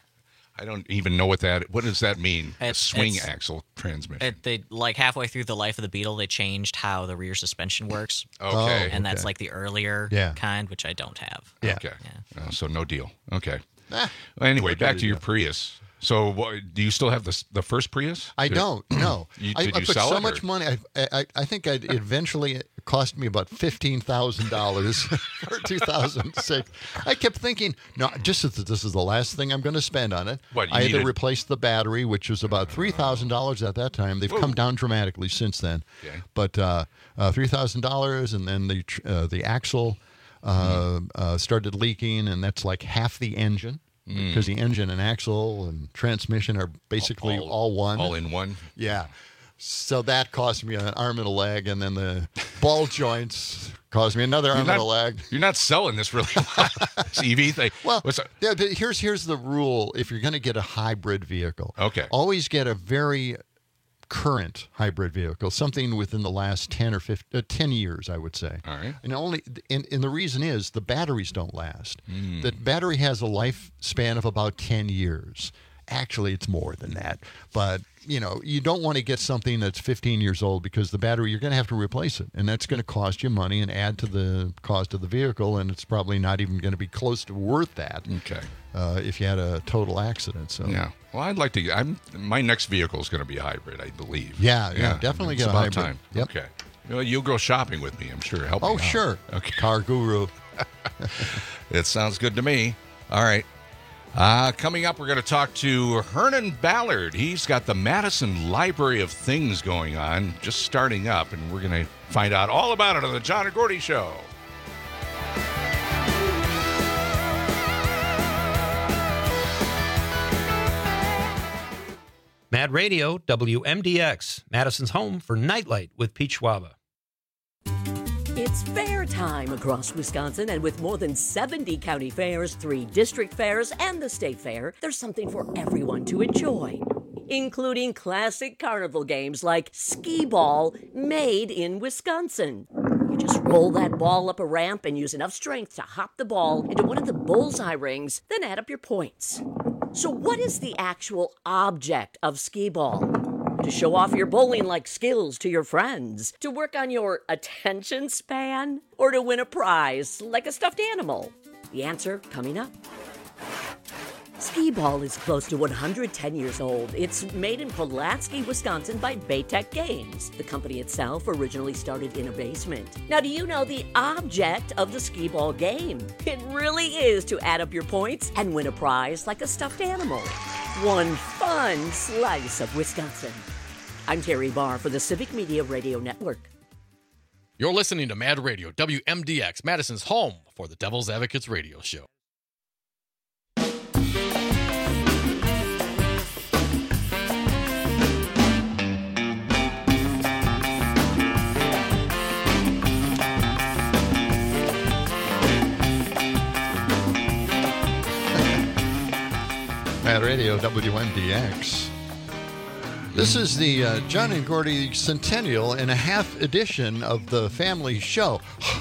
[SPEAKER 16] I don't even know what that. What does that mean? A
[SPEAKER 17] It's-
[SPEAKER 16] swing
[SPEAKER 17] it's-
[SPEAKER 16] axle transmission.
[SPEAKER 17] It, they like halfway through the life of the Beetle, they changed how the rear suspension works.
[SPEAKER 16] Okay.
[SPEAKER 17] and that's
[SPEAKER 16] okay.
[SPEAKER 17] like the earlier
[SPEAKER 16] Yeah.
[SPEAKER 17] kind, which I don't have.
[SPEAKER 16] Okay. Uh, so no deal. Okay.
[SPEAKER 5] Ah,
[SPEAKER 16] well, anyway,
[SPEAKER 5] what
[SPEAKER 16] back
[SPEAKER 5] can
[SPEAKER 16] to
[SPEAKER 5] you
[SPEAKER 16] your Prius. So, what, do you still have the s- the first Prius?
[SPEAKER 5] I
[SPEAKER 16] Did-
[SPEAKER 5] don't. No.
[SPEAKER 16] You,
[SPEAKER 5] I,
[SPEAKER 16] did
[SPEAKER 5] I
[SPEAKER 16] you
[SPEAKER 5] put
[SPEAKER 16] sell
[SPEAKER 5] so
[SPEAKER 16] it,
[SPEAKER 5] much
[SPEAKER 16] or-
[SPEAKER 5] money. I, I, I think I'd eventually it cost me about fifteen thousand dollars for two thousand six. I kept thinking, no, just as this is the last thing I'm going to spend on it.
[SPEAKER 16] What, you
[SPEAKER 5] I had
[SPEAKER 16] needed-
[SPEAKER 5] to replace the battery, which was about three thousand dollars at that time. They've come down dramatically since then.
[SPEAKER 16] Okay.
[SPEAKER 5] But uh, uh, three thousand dollars, and then the tr- uh, the axle uh, uh, started leaking, and that's like half the engine.
[SPEAKER 16] Mm.
[SPEAKER 5] Because the engine and axle and transmission are basically all,
[SPEAKER 16] All-
[SPEAKER 5] one.
[SPEAKER 16] all in one?
[SPEAKER 5] Yeah. So that cost me an arm and a leg, and then the ball joints cost me another arm
[SPEAKER 16] You're
[SPEAKER 5] and a
[SPEAKER 16] not-
[SPEAKER 5] leg.
[SPEAKER 16] You're not selling this really well. This E V thing.
[SPEAKER 5] Well,
[SPEAKER 16] What's that?
[SPEAKER 5] yeah, but here's here's the rule: if you're going to get a hybrid vehicle,
[SPEAKER 16] Okay.
[SPEAKER 5] always get a very current hybrid vehicle, something within the last ten or fifteen, uh, ten years, I would say.
[SPEAKER 16] All right.
[SPEAKER 5] And only, and, and the reason is the batteries don't last.
[SPEAKER 16] Mm.
[SPEAKER 5] The battery has a lifespan of about ten years. Actually, it's more than that. But, you know, you don't want to get something that's fifteen years old because the battery, you're going to have to replace it. And that's going to cost you money and add to the cost of the vehicle. And it's probably not even going to be close to worth that.
[SPEAKER 16] Okay.
[SPEAKER 5] Uh, if you had a total accident. So
[SPEAKER 16] Yeah. Well, I'd like to. I'm my next vehicle is going to be a hybrid, I believe.
[SPEAKER 5] Yeah, yeah, definitely
[SPEAKER 16] it's
[SPEAKER 5] get a
[SPEAKER 16] about
[SPEAKER 5] hybrid.
[SPEAKER 16] time.
[SPEAKER 5] Yep.
[SPEAKER 16] Okay. Well, you'll go shopping with me, I'm sure. Help me
[SPEAKER 5] Oh,
[SPEAKER 16] out.
[SPEAKER 5] sure.
[SPEAKER 16] Okay.
[SPEAKER 5] Car Guru.
[SPEAKER 16] It sounds good to me. All right. Uh, coming up, we're going to talk to Hernan Ballard. He's got the Madison Library of Things going on, just starting up, and we're going to find out all about it on the John and Gordy Show.
[SPEAKER 6] Mad Radio, W M D X, Madison's home for Nightlight with Pete Schwaba. It's fair time across Wisconsin, and with more than seventy county fairs, three district fairs, and the state fair, there's something for everyone to enjoy, including classic carnival games like skee ball, made in Wisconsin. You just roll that ball up a ramp and use enough strength to hop the ball into one of the bullseye rings, then add up your points. So what is the actual object of skee ball? To show off your bowling-like skills to your friends? To work on your attention span? Or to win a prize like a stuffed animal? The answer coming up. Skee ball is close to one hundred ten years old. It's made in Pulaski, Wisconsin by Baytech Games. The company itself originally started in a basement. Now, do you know the object of the skee ball game? It really is to add up your points and win a prize like a stuffed animal. One fun slice of Wisconsin. I'm Terry Barr for the Civic Media Radio Network.
[SPEAKER 7] You're listening to Mad Radio, W M D X, Madison's home for the Devil's Advocates radio show.
[SPEAKER 5] Mad Radio, W M D X. This is the uh, John and Gordy Centennial and a half edition of the family show.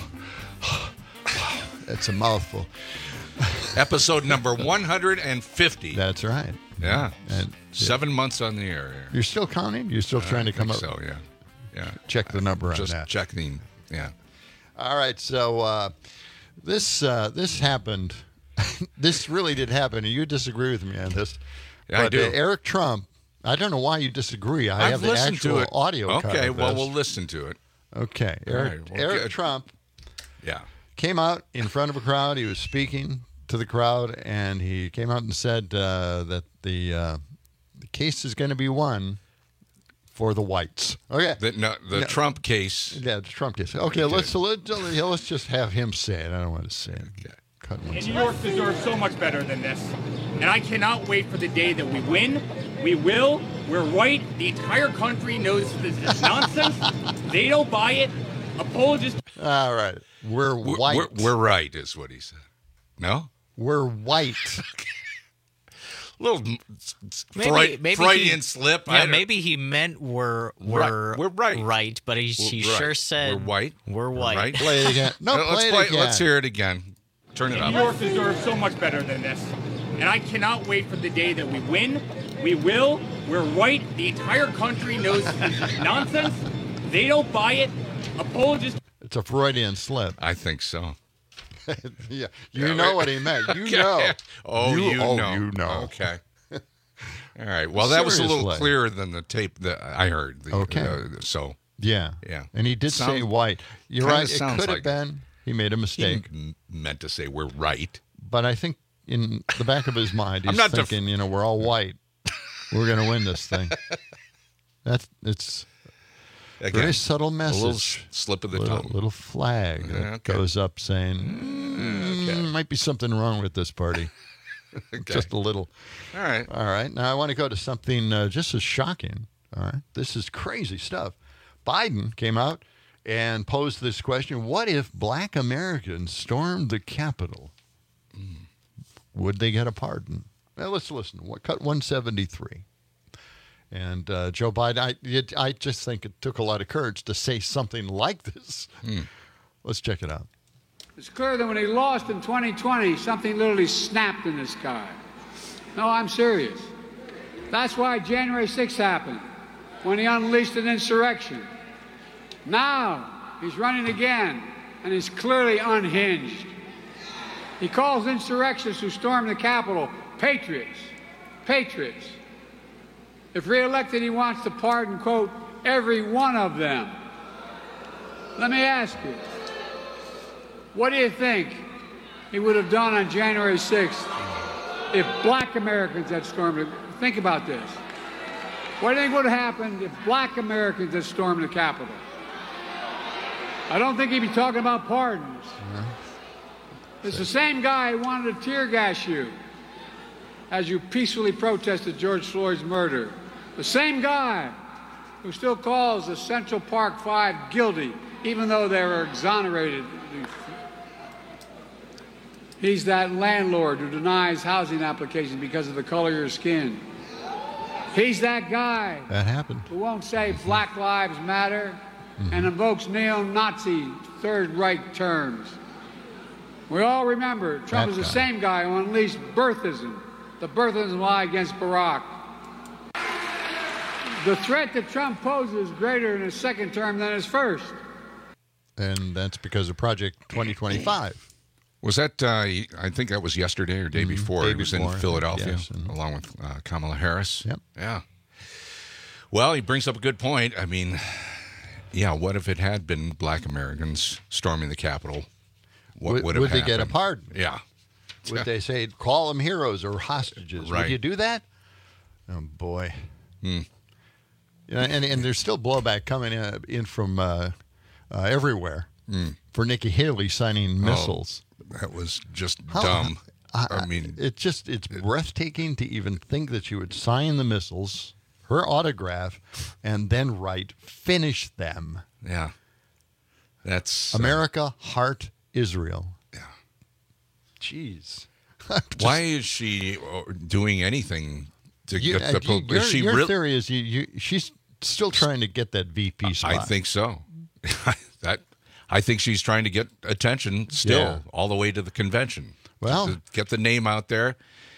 [SPEAKER 5] That's a mouthful.
[SPEAKER 16] Episode number one hundred fifty.
[SPEAKER 5] That's right.
[SPEAKER 16] Yeah.
[SPEAKER 5] And
[SPEAKER 16] Seven yeah. months on the air here.
[SPEAKER 5] You're still counting? You're still trying
[SPEAKER 16] I
[SPEAKER 5] to come
[SPEAKER 16] think
[SPEAKER 5] up?
[SPEAKER 16] So, yeah. Yeah.
[SPEAKER 5] Check the number on
[SPEAKER 16] Just
[SPEAKER 5] that.
[SPEAKER 16] Just checking. Yeah.
[SPEAKER 5] All right. So uh, this uh, this happened. This really did happen, and you disagree with me on this.
[SPEAKER 16] Yeah,
[SPEAKER 5] but,
[SPEAKER 16] I do.
[SPEAKER 5] Uh, Eric Trump, I don't know why you disagree. I
[SPEAKER 16] I've
[SPEAKER 5] have the
[SPEAKER 16] listened
[SPEAKER 5] actual
[SPEAKER 16] to it.
[SPEAKER 5] audio
[SPEAKER 16] Okay,
[SPEAKER 5] cut of
[SPEAKER 16] well,
[SPEAKER 5] this.
[SPEAKER 16] we'll listen to it.
[SPEAKER 5] Okay. Eric,
[SPEAKER 16] right, well,
[SPEAKER 5] Eric
[SPEAKER 16] good.
[SPEAKER 5] Trump
[SPEAKER 16] Yeah.
[SPEAKER 5] came out in front of a crowd. He was speaking to the crowd, and he came out and said uh, that the, uh, the case is going to be won for the whites. Okay.
[SPEAKER 16] The, no, the
[SPEAKER 5] Yeah.
[SPEAKER 16] Trump case.
[SPEAKER 5] Yeah, the Trump case. Okay, let's, so let, let's just have him say it. I don't want to say it.
[SPEAKER 16] Okay.
[SPEAKER 8] And New York deserves so much better than this. And I cannot wait for the day that we win. We will. We're right. The entire country knows this is nonsense. They don't buy it. Apologists.
[SPEAKER 5] All right. We're
[SPEAKER 16] We're,
[SPEAKER 5] white.
[SPEAKER 16] we're, we're right, is what he said. No?
[SPEAKER 5] We're white.
[SPEAKER 16] Little
[SPEAKER 17] Maybe,
[SPEAKER 16] Freud,
[SPEAKER 17] maybe
[SPEAKER 16] Freudian
[SPEAKER 17] he,
[SPEAKER 16] slip.
[SPEAKER 17] Yeah, maybe he meant we're we're
[SPEAKER 16] Right, we're right.
[SPEAKER 17] right, but he, he
[SPEAKER 16] We're
[SPEAKER 17] sure
[SPEAKER 16] right.
[SPEAKER 17] said
[SPEAKER 16] We're white.
[SPEAKER 17] We're white.
[SPEAKER 16] Right?
[SPEAKER 5] Play it again. No,
[SPEAKER 16] Uh, let's
[SPEAKER 5] play it
[SPEAKER 16] play.
[SPEAKER 5] again.
[SPEAKER 16] Let's hear it again. Turn it
[SPEAKER 8] And
[SPEAKER 16] up.
[SPEAKER 8] New York deserves so much better than this. And I cannot wait for the day that we win. We will. We're right. The entire country knows this is nonsense. They don't buy it. Apologists.
[SPEAKER 5] It's a Freudian slip.
[SPEAKER 16] I think so.
[SPEAKER 5] Yeah, you
[SPEAKER 16] Yeah,
[SPEAKER 5] know
[SPEAKER 16] right.
[SPEAKER 5] what he meant. You
[SPEAKER 16] Okay.
[SPEAKER 5] know.
[SPEAKER 16] Oh, you,
[SPEAKER 5] oh,
[SPEAKER 16] know.
[SPEAKER 5] you know.
[SPEAKER 16] Okay. All right. Well, that was a little
[SPEAKER 5] Seriously.
[SPEAKER 16] clearer than the tape that I heard. The,
[SPEAKER 5] Okay.
[SPEAKER 16] uh, so.
[SPEAKER 5] Yeah.
[SPEAKER 16] Yeah.
[SPEAKER 5] And he did say
[SPEAKER 16] Sounds-
[SPEAKER 5] white. You're
[SPEAKER 16] kinda
[SPEAKER 5] right. It
[SPEAKER 16] sounds
[SPEAKER 5] could have
[SPEAKER 16] like
[SPEAKER 5] been. He made a
[SPEAKER 16] He
[SPEAKER 5] mistake.
[SPEAKER 16] m- meant to say we're right.
[SPEAKER 5] But I think in the back of his mind,
[SPEAKER 16] I'm
[SPEAKER 5] he's
[SPEAKER 16] not def-
[SPEAKER 5] thinking, you know, we're all white. We're going to win this thing. That's it's a
[SPEAKER 16] Again,
[SPEAKER 5] very subtle
[SPEAKER 16] a
[SPEAKER 5] message.
[SPEAKER 16] little s- slip of the
[SPEAKER 5] little,
[SPEAKER 16] tongue.
[SPEAKER 5] little flag that
[SPEAKER 16] Yeah, okay.
[SPEAKER 5] goes up saying, mm,
[SPEAKER 16] okay.
[SPEAKER 5] might be something wrong with this party.
[SPEAKER 16] Okay.
[SPEAKER 5] Just a little.
[SPEAKER 16] All right.
[SPEAKER 5] All right. Now I want to go to something uh, just as shocking. All right. This is crazy stuff. Biden came out and posed this question: what if black Americans stormed the Capitol?
[SPEAKER 16] Mm.
[SPEAKER 5] Would they get a pardon? Now let's listen. What cut one seventy-three? And uh, Joe Biden, I, it, I just think it took a lot of courage to say something like this.
[SPEAKER 16] Mm.
[SPEAKER 5] Let's check it out.
[SPEAKER 9] It's clear that when he lost in twenty twenty, something literally snapped in the sky. No, I'm serious. That's why January sixth happened, when he unleashed an insurrection. Now, he's running again, and he's clearly unhinged. He calls insurrectionists who stormed the Capitol patriots. Patriots. If reelected, he wants to pardon, quote, every one of them. Let me ask you, what do you think he would have done on January sixth if black Americans had stormed it? Think about this. What do you think would have happened if black Americans had stormed the Capitol? I don't think he'd be talking about pardons. It's the same guy who wanted to tear gas you as you peacefully protested George Floyd's murder. The same guy who still calls the Central Park Five guilty even though they were exonerated. He's that landlord who denies housing applications because of the color of your skin. He's that guy
[SPEAKER 5] That happened.
[SPEAKER 9] who won't say Black Lives Matter
[SPEAKER 5] Mm-hmm.
[SPEAKER 9] and invokes neo-Nazi Third Reich terms. We all remember Trump
[SPEAKER 5] That
[SPEAKER 9] is the
[SPEAKER 5] guy.
[SPEAKER 9] same guy who unleashed birthism, the birthism lie against Barack. The threat that Trump poses is greater in his second term than his first.
[SPEAKER 5] And that's because of Project twenty twenty-five.
[SPEAKER 16] Was that, uh, I think that was yesterday or day before.
[SPEAKER 5] Day
[SPEAKER 16] he was
[SPEAKER 5] before,
[SPEAKER 16] in Philadelphia
[SPEAKER 5] yes, and-
[SPEAKER 16] along with uh, Kamala Harris.
[SPEAKER 5] Yep.
[SPEAKER 16] Yeah. Well, he brings up a good point. I mean, yeah, what if it had been black Americans storming the Capitol? What
[SPEAKER 5] Would,
[SPEAKER 16] would, have
[SPEAKER 5] would they get a
[SPEAKER 16] happened?
[SPEAKER 5] pardon?
[SPEAKER 16] Yeah.
[SPEAKER 5] Would they say, call them heroes or hostages?
[SPEAKER 16] Right.
[SPEAKER 5] Would you do that? Oh, boy.
[SPEAKER 16] Hmm.
[SPEAKER 5] Yeah, and, and there's still blowback coming in, in from uh, uh, everywhere
[SPEAKER 16] Mm.
[SPEAKER 5] for Nikki Haley signing missiles.
[SPEAKER 16] Oh, that was just
[SPEAKER 5] How-
[SPEAKER 16] dumb.
[SPEAKER 5] I,
[SPEAKER 16] I mean,
[SPEAKER 5] it's just, it's breathtaking to even think that she would sign the missiles, her autograph, and then write, finish them.
[SPEAKER 16] yeah. That's. uh,
[SPEAKER 5] America, heart, Israel.
[SPEAKER 16] Yeah.
[SPEAKER 5] Jeez.
[SPEAKER 16] why is she uh, doing anything to
[SPEAKER 5] You,
[SPEAKER 16] get the.
[SPEAKER 5] uh, you-
[SPEAKER 16] is
[SPEAKER 5] your
[SPEAKER 16] she
[SPEAKER 5] your
[SPEAKER 16] real-
[SPEAKER 5] theory is you, you, she's still trying to get that V P spot.
[SPEAKER 16] I think so. that I think she's trying to get attention still,
[SPEAKER 5] Yeah.
[SPEAKER 16] all the way to the convention.
[SPEAKER 5] Well-
[SPEAKER 16] to get the name out there,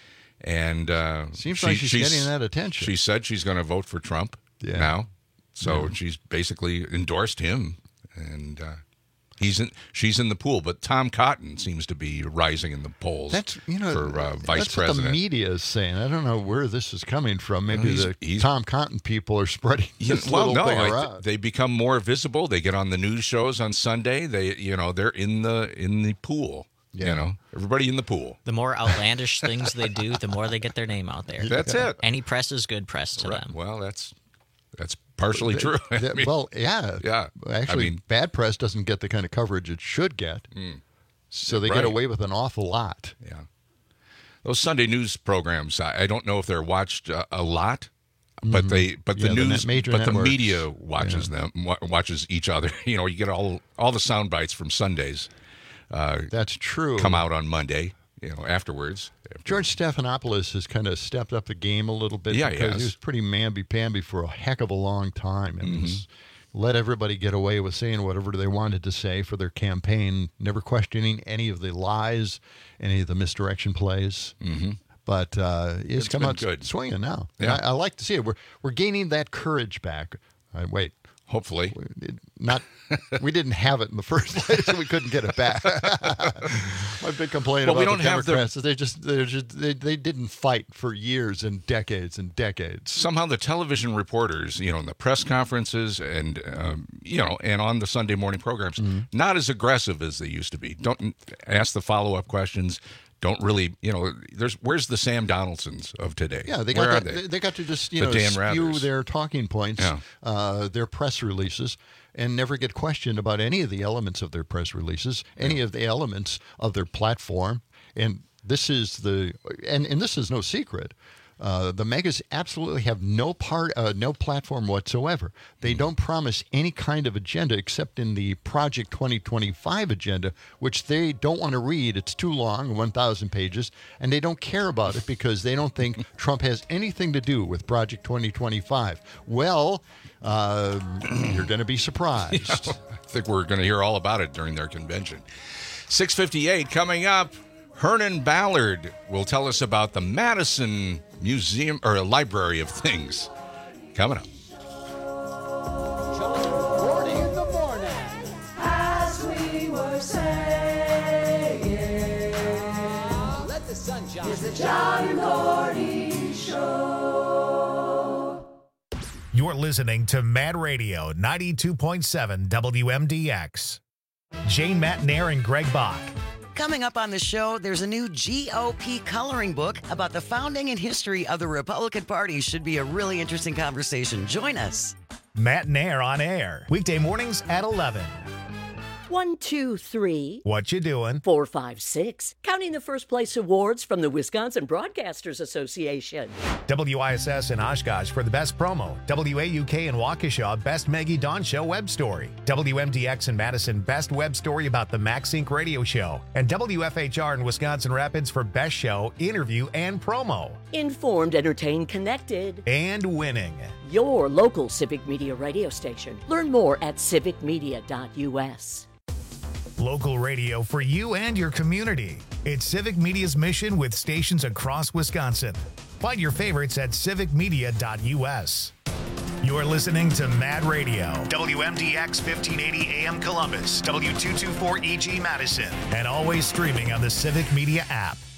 [SPEAKER 16] and uh,
[SPEAKER 5] Seems like she's getting that attention.
[SPEAKER 16] She said she's going to vote for Trump
[SPEAKER 5] Yeah.
[SPEAKER 16] now, so
[SPEAKER 5] Yeah.
[SPEAKER 16] she's basically endorsed him, and uh, he's in. She's in the pool, but Tom Cotton seems to be rising in the polls.
[SPEAKER 5] That's you know
[SPEAKER 16] for uh, vice
[SPEAKER 5] that's
[SPEAKER 16] president.
[SPEAKER 5] what the media is saying. I don't know where this is coming from. Maybe
[SPEAKER 16] Well, he's-
[SPEAKER 5] the
[SPEAKER 16] he's-
[SPEAKER 5] Tom Cotton people are spreading
[SPEAKER 16] Yeah,
[SPEAKER 5] this
[SPEAKER 16] well,
[SPEAKER 5] little
[SPEAKER 16] no,
[SPEAKER 5] thing
[SPEAKER 16] I
[SPEAKER 5] around.
[SPEAKER 16] th- they become more visible. They get on the news shows on Sunday. They, you know, they're in the in the pool. You
[SPEAKER 5] Yeah.
[SPEAKER 16] know, everybody in the pool.
[SPEAKER 17] The more outlandish things they do, the more they get their name out there.
[SPEAKER 16] That's it.
[SPEAKER 17] Any press is good press to
[SPEAKER 16] Right.
[SPEAKER 17] them.
[SPEAKER 16] Well, that's that's partially
[SPEAKER 5] Th-
[SPEAKER 16] true. I
[SPEAKER 5] th-
[SPEAKER 16] mean,
[SPEAKER 5] well, yeah,
[SPEAKER 16] yeah.
[SPEAKER 5] Actually,
[SPEAKER 16] I mean,
[SPEAKER 5] bad press doesn't get the kind of coverage it should get, so they
[SPEAKER 16] Right.
[SPEAKER 5] get away with an awful lot.
[SPEAKER 16] yeah. Those Sunday news programs, I, I don't know if they're watched uh, a lot, but they, but the
[SPEAKER 5] Yeah, the
[SPEAKER 16] news,
[SPEAKER 5] net- major
[SPEAKER 16] but the
[SPEAKER 5] networks.
[SPEAKER 16] media watches them, wa- watches each other. You know, you get all all the sound bites from Sundays. Uh,
[SPEAKER 5] That's true.
[SPEAKER 16] come out on Monday. You know, afterwards.
[SPEAKER 5] George Stephanopoulos has kind of stepped up the game a little bit
[SPEAKER 16] Yeah, he
[SPEAKER 5] because
[SPEAKER 16] has.
[SPEAKER 5] he was pretty mamby-pamby for a heck of a long time and
[SPEAKER 16] Mm-hmm.
[SPEAKER 5] was- let everybody get away with saying whatever they wanted to say for their campaign, never questioning any of the lies, any of the misdirection plays.
[SPEAKER 16] Mm-hmm.
[SPEAKER 5] But uh, he's
[SPEAKER 16] It's
[SPEAKER 5] come
[SPEAKER 16] been
[SPEAKER 5] out
[SPEAKER 16] good.
[SPEAKER 5] swinging now. And
[SPEAKER 16] Yeah.
[SPEAKER 5] I, I like to see it. We're we're gaining that courage back. Uh, wait,
[SPEAKER 16] Hopefully.
[SPEAKER 5] it- not we didn't have it in the first place, and we couldn't get it back. My big complaint
[SPEAKER 16] Well, we
[SPEAKER 5] about
[SPEAKER 16] don't
[SPEAKER 5] the
[SPEAKER 16] have the-
[SPEAKER 5] Democrats is they just they just they, they didn't fight for years and decades and decades.
[SPEAKER 16] Somehow the television reporters, you know, in the press conferences and, um, you know, and on the Sunday morning programs,
[SPEAKER 5] Mm-hmm.
[SPEAKER 16] not as aggressive as they used to be. Don't ask the follow-up questions. Don't really, you know, there's where's the Sam Donaldsons of today?
[SPEAKER 5] Yeah, they
[SPEAKER 16] Where
[SPEAKER 5] got
[SPEAKER 16] are
[SPEAKER 5] that,
[SPEAKER 16] they?
[SPEAKER 5] they? they got to just you
[SPEAKER 16] The
[SPEAKER 5] know
[SPEAKER 16] Dan
[SPEAKER 5] spew
[SPEAKER 16] Rathers.
[SPEAKER 5] their talking points,
[SPEAKER 16] Yeah.
[SPEAKER 5] uh, their press releases, and never get questioned about any of the elements of their press releases, any of the elements of their platform. And this is the and, and this is no secret. Uh, the megas absolutely have no part, uh, no platform whatsoever. They don't promise any kind of agenda except in the Project twenty twenty-five agenda, which they don't want to read. It's too long, one thousand pages, and they don't care about it because they don't think Trump has anything to do with Project twenty twenty-five. Well, uh, you're going to be surprised.
[SPEAKER 16] I think we're going to hear all about it during their convention. six fifty-eight coming up. Hernan Ballard will tell us about the Madison Museum or Library of Things. Coming up.
[SPEAKER 10] forty in the morning. As we were saying, let the sun shine. It's the John Gordy Show.
[SPEAKER 1] You're listening to Mad Radio ninety-two point seven W M D X. Jane Matnair and Greg Bach.
[SPEAKER 11] Coming up on the show, there's a new G O P coloring book about the founding and history of the Republican Party. Should be a really interesting conversation. Join us.
[SPEAKER 1] Matt Nair on air. Weekday mornings at eleven.
[SPEAKER 6] One, two, three.
[SPEAKER 1] What you doing?
[SPEAKER 6] Four, five, six. Counting the first place awards from the Wisconsin Broadcasters Association.
[SPEAKER 1] W I S S in Oshkosh for the best promo. W A U K in Waukesha, best Maggie Dawn Show web story. W M D X in Madison, best web story about the MaxSync radio show. And W F H R in Wisconsin Rapids for best show, interview, and promo.
[SPEAKER 6] Informed, entertained, connected.
[SPEAKER 1] And winning.
[SPEAKER 6] Your local Civic Media radio station. Learn more at civic media dot U S.
[SPEAKER 1] Local radio for you and your community. It's Civic Media's mission with stations across Wisconsin. Find your favorites at civic media dot U S. You're listening to Mad Radio, W M D X fifteen eighty A M Columbus, W two twenty-four E G Madison, and always streaming on the Civic Media app.